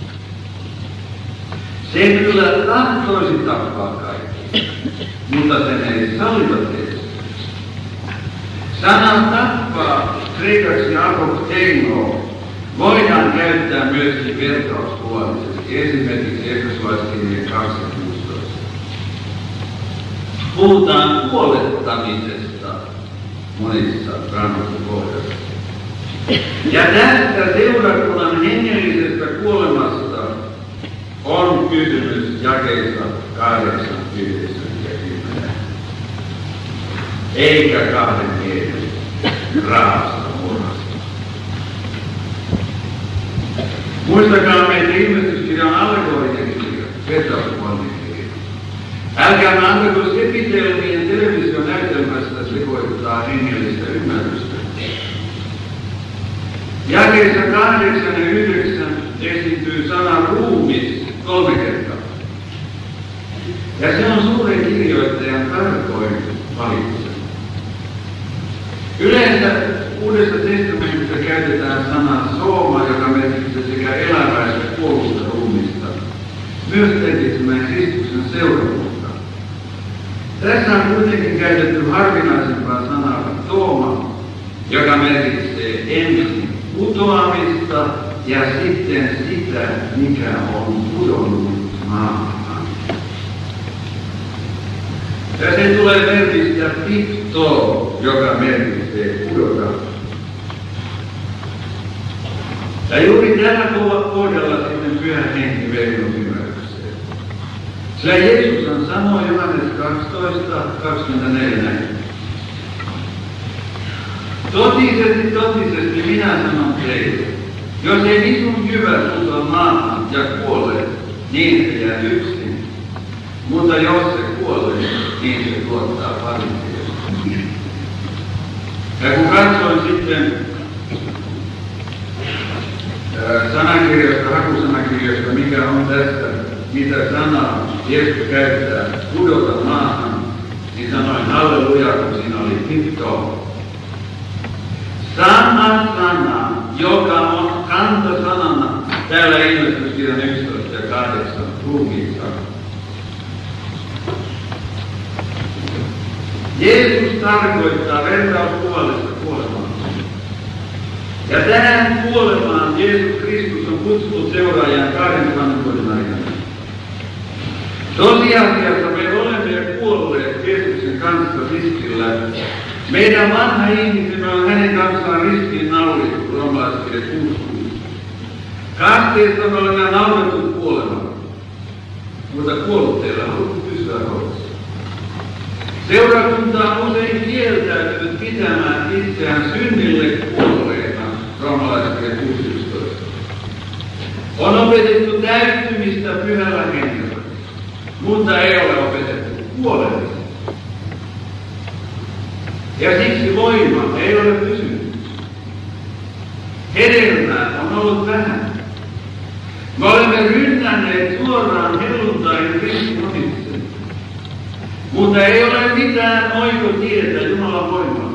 Se kyllä tahtoisi tappaa kaikki, mutta sen ei sallita tehdä. Sana tappaa, kreikaksi apokteino, voidaan käyttää myöskin vertauskuvallisesti, esimerkiksi Efesolaiskirjeen kaksi kuusitoista. Puhutaan kuolettamisesta monissa raamatun kohdassa. Ja tästä seurakunnan hengellisestä kuolemasta on kysymys jakeissa kahdeksan, yhdeksän ja kymmenen. Eikä kahden miehen rahasta murhasta. Muistakaa meitä ilmestyskirjan allegorinen kirja, vertauskuvallinen kirja. Älkäämme antako epitelmien televisionäytelmästä sekoittaa hengellistä ymmärrystä. Jakeissa kahdeksan ja yhdeksän esiintyy sana ruumis kolme kertaa. Ja se on suuren kirjoittajan tarkoin valitsema. Yleensä Uudessa testamentissa käytetään sanaa sooma, joka merkitsee sekä elävää että kuollutta ruumista, myös merkitsemään Kristuksen seurakuntaa. Tässä on kuitenkin käytetty harvinaisempaa sanaa tooma, joka merkitsee ensin putoamista ja sitten sitä, mikä on pudonnut maahan. Ja se tulee merkistä pipto, joka merkitsee pudota. Ja juuri tällä kohdalla sitten Pyhä Henki vei minun ymmärrykseen. Sillä Jeesus sanoi Johannes kaksitoista kaksikymmentäneljä näin. Totisesti, totisesti minä sanon teille, jos ei minun jyvä putoa maahan ja kuole, niin se jää yksin. Mutta jos se kuolee, niin se tuottaa paljon. Ja kun katsoin sitten ää, sanakirjasta, hakusanakirjasta, mikä on tästä, mitä sanaa Jeesus käyttää, pudota maahan, niin sanoin halleluja, kun siinä oli pipto. Sama sana, joka on kantasanana täällä ilmestyskirjan yksitoista ja kahdeksan ruumiissa. Jeesus tarkoittaa vertauskuvallista kuolemaa. Ja tähän kuolemaan Jeesus Kristus on kutsunut seuraajan kahdentuhannen vuoden aikana. Tosiasiassa me olemme kuolleet Jeesuksen kanssa ristillä. Meidän vanha ihmisemme on hänen kanssaan ristiin naulittu, roomalaiskirja kuusikymmentä. Kasteessa me olemme naurettu kuolemaan, mutta kuollutteilla on haluttu pysyä hoidossa. Seurakunta on usein kieltäytynyt pitämään itseään synnille kuolleena, roomalaiskirja kuusi yksitoista. On opetettu täyttymistä Pyhällä Hengellä, mutta ei ole opetettu kuolemista. Ja siksi voima ei ole pysynyt. Hedelmää on ollut vähän. Me olemme rynnänneet suoraan helluntain Kristin ohitse. Mutta ei ole mitään oikotietä Jumalan voimaa.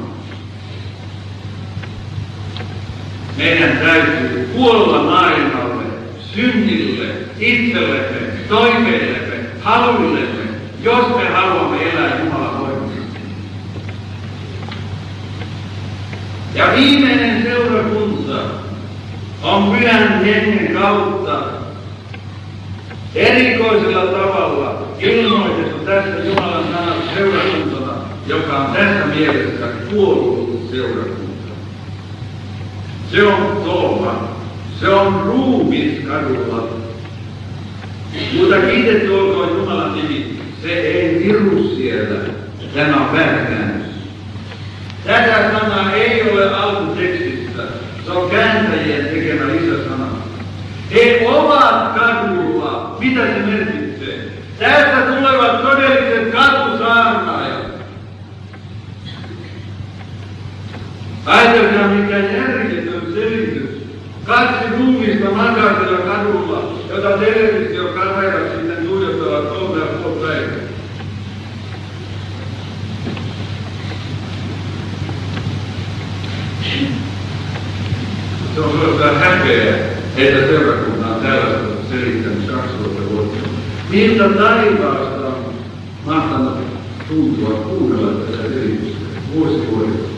Meidän täytyy kuolla maailmalle, synnille, itsellemme, toiveillemme, haluillemme, jos me haluamme elää Jumalan voimassa. Ja viimeinen seurakunta on Pyhän Hengen kautta erikoisella tavalla ilmoitettu tässä Jumalan sanassa seurakuntana, joka on tässä mielessä kuollut seurakunta. Se on Tooma, se on ruumis kadulla. Mutta kiitetty olkoon Jumalan nimi, se ei viru siellä, tämä on vääräkäännös. Tätä sanaa ei ole alkutekstissä, se on kääntäjien tekemä lisäsana. He ovat kadulla, mitä se merkitsee? Tästä tulevat todelliset katusaarnaajat. Ajatelkaa mikä järjetön selitys. Kaksi ruumista makaa siellä kadulla, jota televisiokamerat sitten tuijottavat kolme ja puoli päivää. Se on suorastaan häpeä, että seurakunta on tällaista selittänyt kaksituhatta vuotta. Miltä taivaasta on mahtanut tuntua kuunnella tätä selitystä vuosi vuodelta.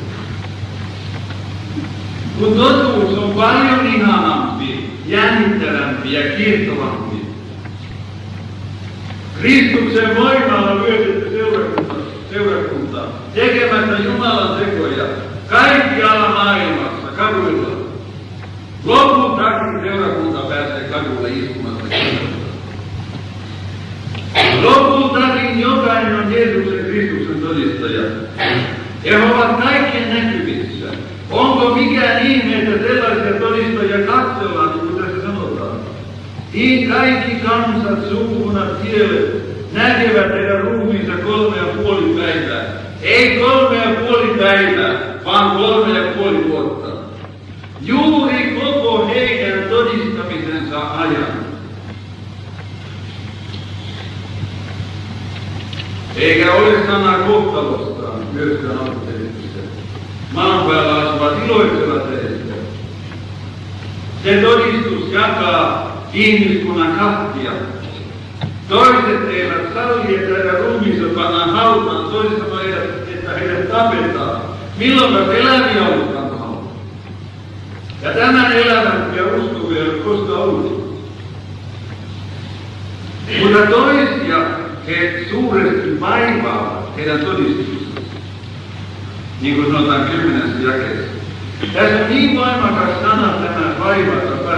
Kun totuus on paljon ihanampi, jännittävämpi ja kiehtovampi. Kristuksen voimalla lyötetty seurakunta, seurakunta tekemättä Jumalan tekoja kaikkialla maailmassa, kaduilla. Lopultakin seurakunta pääsee kadulle istumasta. Lopultakin jokainen on Jeesuksen Kristuksen todistaja. Ja he ovat kaikkien näkyvissä. Onko mikään ihme, että sellaisia todistajia katsellaan, niin kuin tässä sanotaan? Niin kaikki kansat, sukukunnat, kielet näkevät heidän ruumiinsa kolme ja puoli päivää. Ei kolme ja puoli päivää, vaan kolme ja puoli vuotta. Juuri koko heidän todistamisensa ajan. Eikä ole sanaa kohtalostaan myöskään alkutekstissä. Maan päällä asuvat iloitsevat teistä. Se todistus jakaa ihmiskunnan kahtia. Toiset eivät salli, että heidän ruumiinsa pannaan hautaan, toiset sanoo, että heidät tapetaan. Milloin eläviä ollutkaan hautaan? Ja tämän elämän ja uskovia ei ole koskaan ollut. Mutta toisia he suuresti vaivaavat heidän todistuksensa. Niin kuin sanotaan kymmenessä jakeessa. Tässä on niin voimakas sana tämä vaivata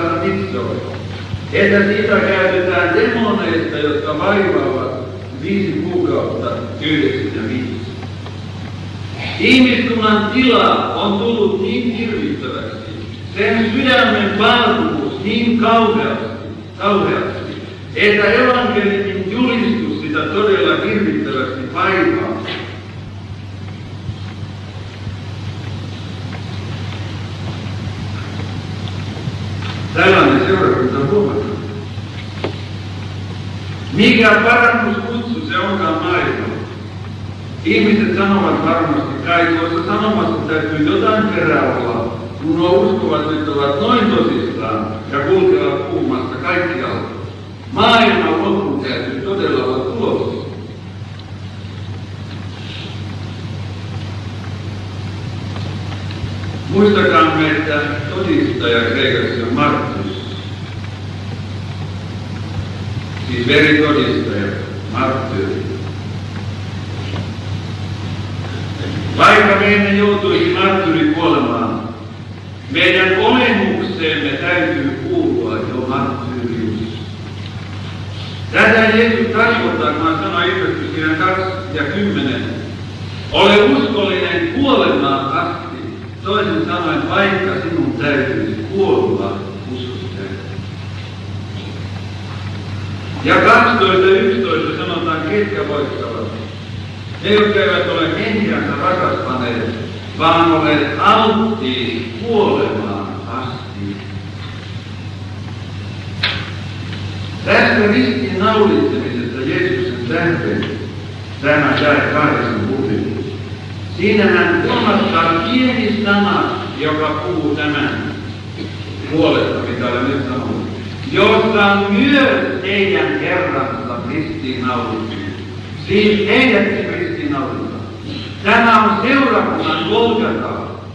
että sitä käytetään demoneista, jotka vaivaavat viisi kuukautta yhdeksänkymmentäviisi. Ihmiskunnan tila on tullut niin hirvittävästi, sen sydämen palkuus niin kauheasti, kauheasti, että evankeliumin julistus sitä todella hirvittävästi vaivaa. Tällainen seurakunta huomataan. Mikä parannuskutsu se onkaan maailmalla? Ihmiset sanovat varmasti kai, tuossa sanomassa täytyy jotain perää olla, kun nuo uskovat nyt ovat noin tosissaan ja kulkevat puhumassa kaikkialla. Maailman lopun täytyy todella olla tulossa. Muistakaamme, että todistaja Kreikassa on Markus. Siis veritodistaja, marttyyri. Vaikka me emme joutuisi marttyyrikuolemaan, meidän olemukseemme täytyy kuulua jo marttyyrius. Tätä Jeesus tarkoittaa, kun hän sanoi ilmestyskirjan kaksi ja kymmenen. Ole uskollinen kuolemaan asti. Toisin sanoen, vaikka sinun täytyisi kuolla uskosta. Ja kaksitoista yksitoista sanotaan, ketkä voittavat. Ne, jotka eivät ole henkiänsä rakastaneet, vaan olet alttiit kuolemaan asti. Tästä ristin naulitsemisesta Jeesuksen tähden tämä jae kahdeksan puhuu. Siinähän huomattaa pieni sana, joka puhuu tämän puolesta, mitä olen nyt sanonut, jossa on myös teidän Herransa ristiinnaulittu. Siis heidätkin ristiinnaulitaan. Tämä on seurakunnan Golgata.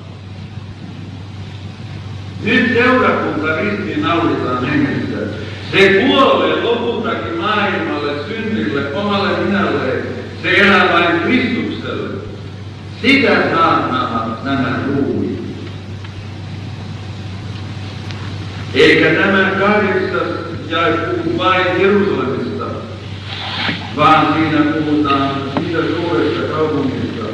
Nyt seurakunta ristiinnaulitaan hengessä. Se kuolee lopultakin maailmalle, synnille, omalle minälle. Se elää vain Kristukselle. Sitä saarnaavat nämä ruumiit. Eikä tämä kahdeksas jae puhu vain Jerusalemista, vaan siinä puhutaan siitä suuresta kaupungista,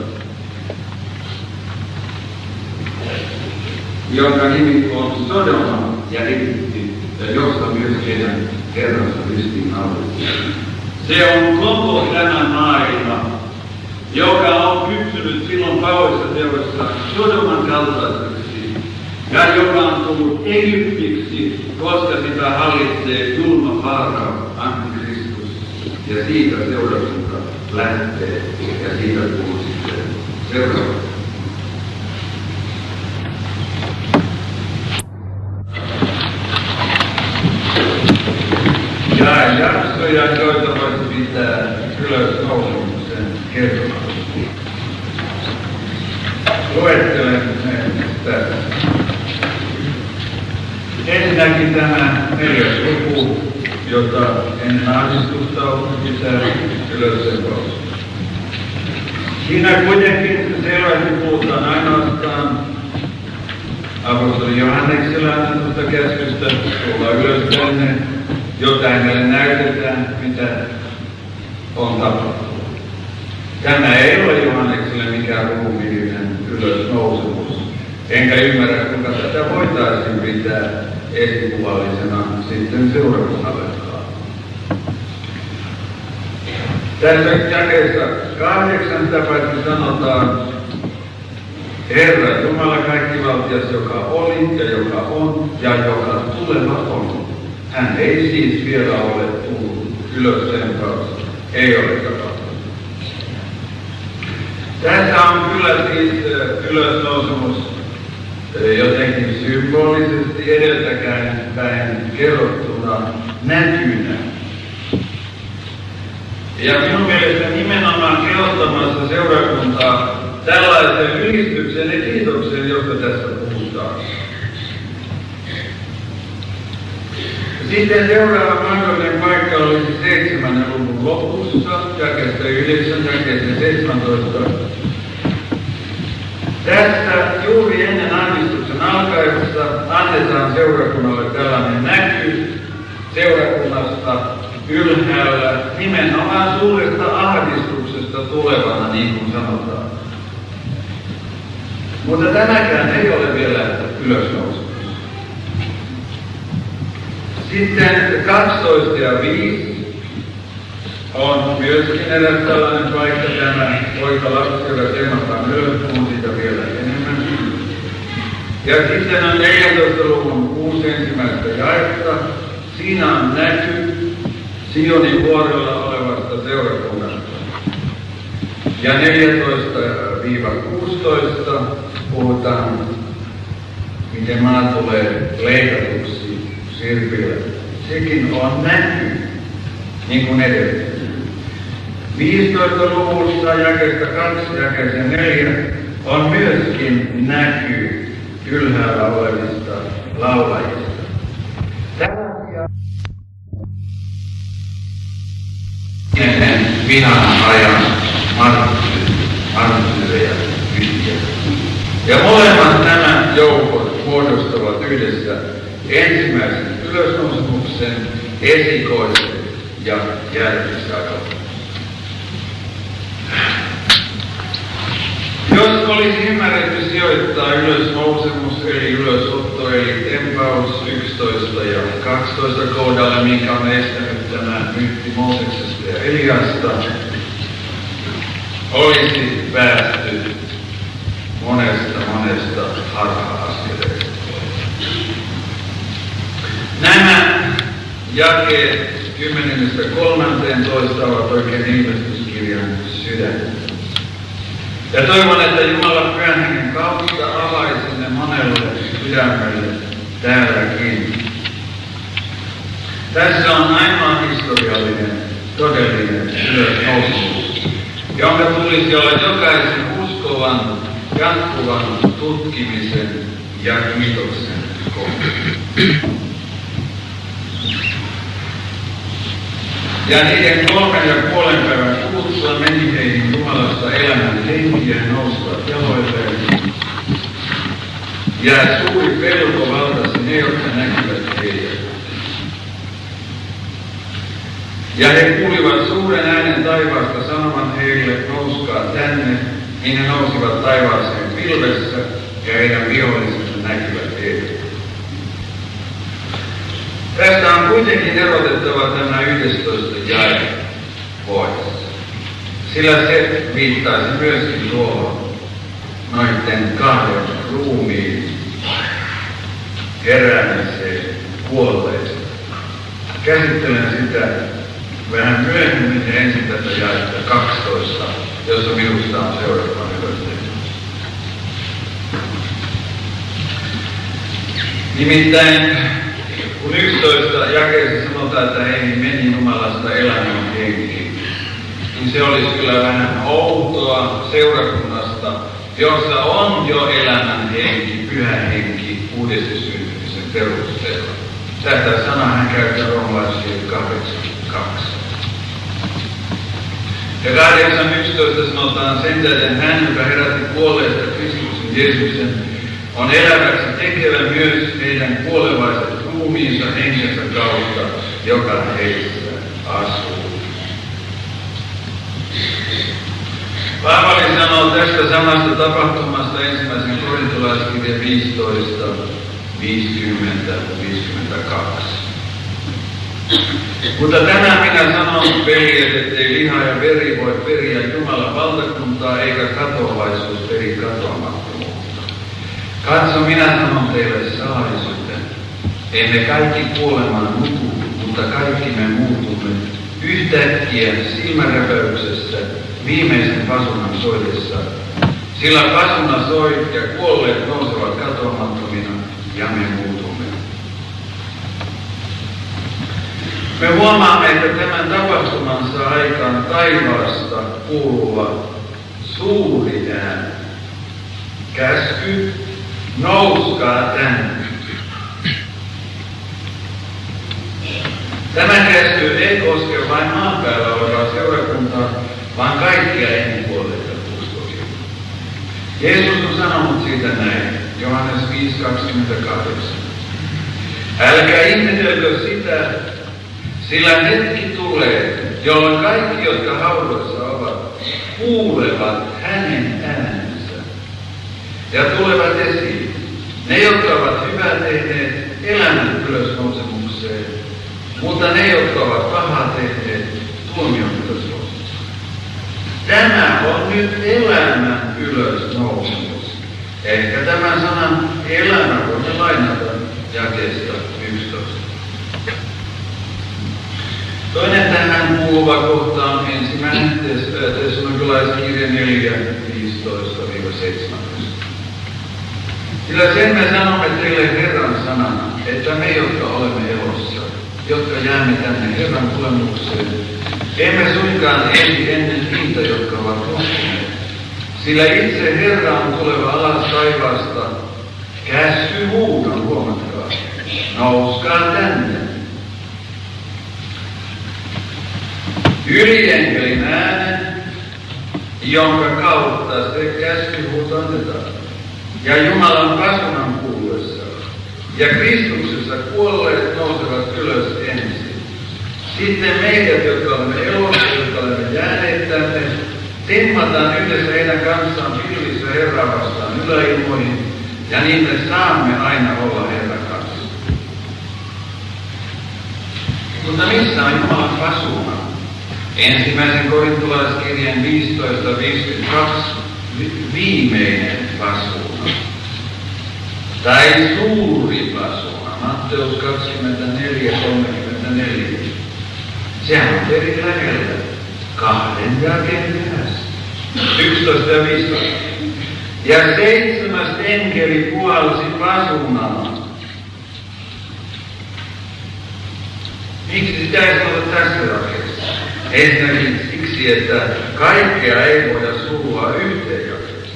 jonka nimi on Sodoma ja Egypti, ja josta myös heidän Herransa ristiinnaulittiin. Se on koko tämä maailma, joka on kypsynyt silloin pahoissa teoissa Sodoman kaltaiseksi, ja joka on tullut Egyptiksi, koska sitä hallitsee julma Faarao, Antikristus, ja siitä seurakunta lähtee, ja siitä tulee sitten seuraava. Ja jaksoja, joita voisi pitää ylös nousemuksen kertomaan. Luettelen ne tässä. Ensinnäkin tämä neljäs luku, jota ennen ahdistusta on pitää ylös sen kautta. Siinä kuitenkin selvästi puhutaan ainoastaan apostoli Johanneksella annetusta käskystä tulla ylös tänne, jota hänelle näytetään, mitä on tapahtunut. Tämä ei ole Johannekselle mikään ruumiillinen ylösnousemus. Enkä ymmärrä, kuinka tätä voitaisiin pitää esikuvallisena sitten seurakunnallekaan. Tässä jakeessa kahdeksan tapaisesti sanotaan, Herra Jumala kaikkivaltias, joka oli ja joka on ja joka tuleva on. Hän ei siis vielä ole tullut ylös sen kautta. Ei ole tapahtunut. Tässä on kyllä siis ylösnousemus jotenkin symbolisesti edeltäkään päin kerrottuna näkynä. Ja minun mielestä nimenomaan kehottamassa seurakuntaa tällaisen ylistyksen ja kiitoksen, josta tässä puhutaan. Sitten seuraava mahdollinen paikka olisi seitsemännen luvun lopussa, jakeesta yhdeksän, jakeesta seitsemäntoista. Tässä juuri ennen ahdistuksen alkaessa annetaan seurakunnalle tällainen näky, seurakunnasta ylhäällä nimenomaan suuresta ahdistuksesta tulevana, niin kuin sanotaan. Mutta tämäkään ei ole vielä ylösnousemus. Sitten kaksitoista ja viisi on myöskin eräs tällainen paikka, tämä poika lapsi, joka temmataan ylös, on sitä vielä enemmän. Ja sitten on neljäntoista luvun kuusi ensimmäistä jaetta. Siinä on näky Sionin vuorella olevasta seurakunnasta. Ja neljätoista kuusitoista puhutaan, miten maa tulee leikatuksi sirpillä. Sekin on näky, niin kuin edelleen. viisitoista luvussa jakeesta kaksi jakeeseen neljä on myöskin näky ylhäällä olevista laulajista. Tällaisia ennen vihan ajan marttyyreja yhtiä. Ja molemmat nämä joukot muodostavat yhdessä ensimmäisen ylösnousemuksen, esikoisen ja jälkisakon. Jos olisi ymmärretty sijoittaa ylösnousemus eli ylösotto eli tempaus yksitoista ja kaksitoista kohdalle, minkä on estänyt tämä myytti Mooseksesta ja Eliasta, olisi päästy monesta monesta harha-askeleesta. Nämä jakeet kymmenestä kolmanteentoista ovat oikein ilmestyskirjan sydän. Ja toivon, että Jumala Pyhän Hengen kautta avaisi ne monelle sydämelle täälläkin. Tässä on ainoa historiallinen, todellinen ylösnousemus, jonka tulisi olla jokaisen uskovan, jatkuvan tutkimisen ja kiitoksen kohde. Ja niiden kolmen ja puolen päivän kuluttua meni heihin Jumalasta elämän henkiä nousivat jaloilleen. Ja suuri pelko valtasi ne, jotka näkivät heidät. Ja he kuulivat suuren äänen taivaasta sanoman heille, nouskaa tänne, niin he nousivat taivaaseen pilvessä, ja heidän vihollisensa näkivät heidät. Tästä on kuitenkin erotettava tämä yhdestoista jae pois, sillä se viittaisi myöskin tuohon noiden kahden ruumiin heräämiseen kuolleista. Käsittelen sitä vähän myöhemmin ja ensin tätä jaetta kaksitoista, jossa minusta on seuraava ylösnousemus. Nimittäin kun yksitoista jakeessa sanotaan, että heihin meni Jumalasta elämän henki, niin se olisi kyllä vähän outoa seurakunnasta, jossa on jo elämän henki, pyhä henki, uudesti syntymisen perusteella. Tätä sanaa hän käyttää roomalaisille kahdeksan kaksi. Ja kahdeksan yksitoista sanotaan sen tähden hän, joka herätti kuolleista Kristuksen Jeesuksen, on eläväksi tekevä myös heidän kuolevaiset ruumiinsa henkensä kautta, joka heissä asuu. Paavali sanoo tästä samasta tapahtumasta ensimmäisen korintolaiskirjan viisitoista, viisikymmentä viisikymmentäkaksi. Mutta tämä minä sanon, veljet, ettei liha ja veri voi periä Jumalan valtakuntaa, eikä katoavaisuus peri katoamattomuutta. Katso, minä sanon teille salaisuuden. Emme kaikki kuolemaan nuku, mutta kaikki me muutumme yhtäkkiä silmänräpäyksessä viimeisen pasunan soidessa. Sillä pasuna soi ja kuolleet nousevat katoamattomina ja me muutumme. Me huomaamme, että tämän tapahtuman saa aikaan taivaasta kuuluva suuri ääni. Käsky, nouskaa tänne. Tämä käsky ei koske vain maan päällä olevaa seurakuntaa, vaan kaikkia ennen-kuolleita uskovia. Jeesus on sanonut siitä näin, Johannes viisi kaksikymmentäkahdeksan. Älkää ihmetelkö sitä, Sillä hetki tulee, jolloin kaikki, jotka haudoissa ovat, kuulevat hänen äänensä ja tulevat esiin. Ne, jotka ovat hyvää tehneet, elämän ylösnousemukseen, mutta ne, jotka ovat pahaa tehneet, tuomion ylösnousemukseen. Tämä on nyt elämän ylösnousemus. Ehkä tämän sanan elämä voimme lainata jakeesta yksitoista. Toinen tähän kuuluva kohta on ensimmäinen Tessalonikalaiskirja neljä, viisitoista seitsemäntoista. Sillä sen me sanomme teille Herran sanana, että me, jotka olemme elossa, jotka jäämme tänne Herran tulemukseen, emme suinkaan ensi ennen niitä, jotka ovat uskoneet. Sillä itse Herra on tuleva alas taivaasta, käsky huudon, huomatkaa, nouskaa tänne. Ylienkelin äänen, jonka kautta se käskyhuuto annetaan. Ja Jumalan pasunan kuuluessa. Ja Kristuksessa kuolleet nousevat ylös ensin. Sitten meidät, jotka olemme elossa, jotka olemme jääneet tänne, temmataan yhdessä heidän kanssaan pilvissä Herraa vastaan yläilmoihin. Ja niin me saamme aina olla Herran kanssa. Mutta missä on Jumalan pasuna? Ensimmäisen korintolaiskirjan viisitoista viisikymmentäkaksi viimeinen pasuna. Tai suuri pasuna. Matteus kaksikymmentäneljä kolmekymmentäneljä. Sehän on perin lähellä. Kahden jakeen perässä. yksitoista ja viisitoista. Ja seitsemäs enkeli puhalsi pasunalla. Miksi sitä ei sanota tässä jakeessa? Ensinnäkin siksi, että kaikkea ei voida sulua yhteen jakeeseen.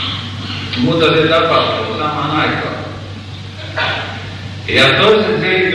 Mutta se tapahtuu samaan aikaan. Ja toisen selityksen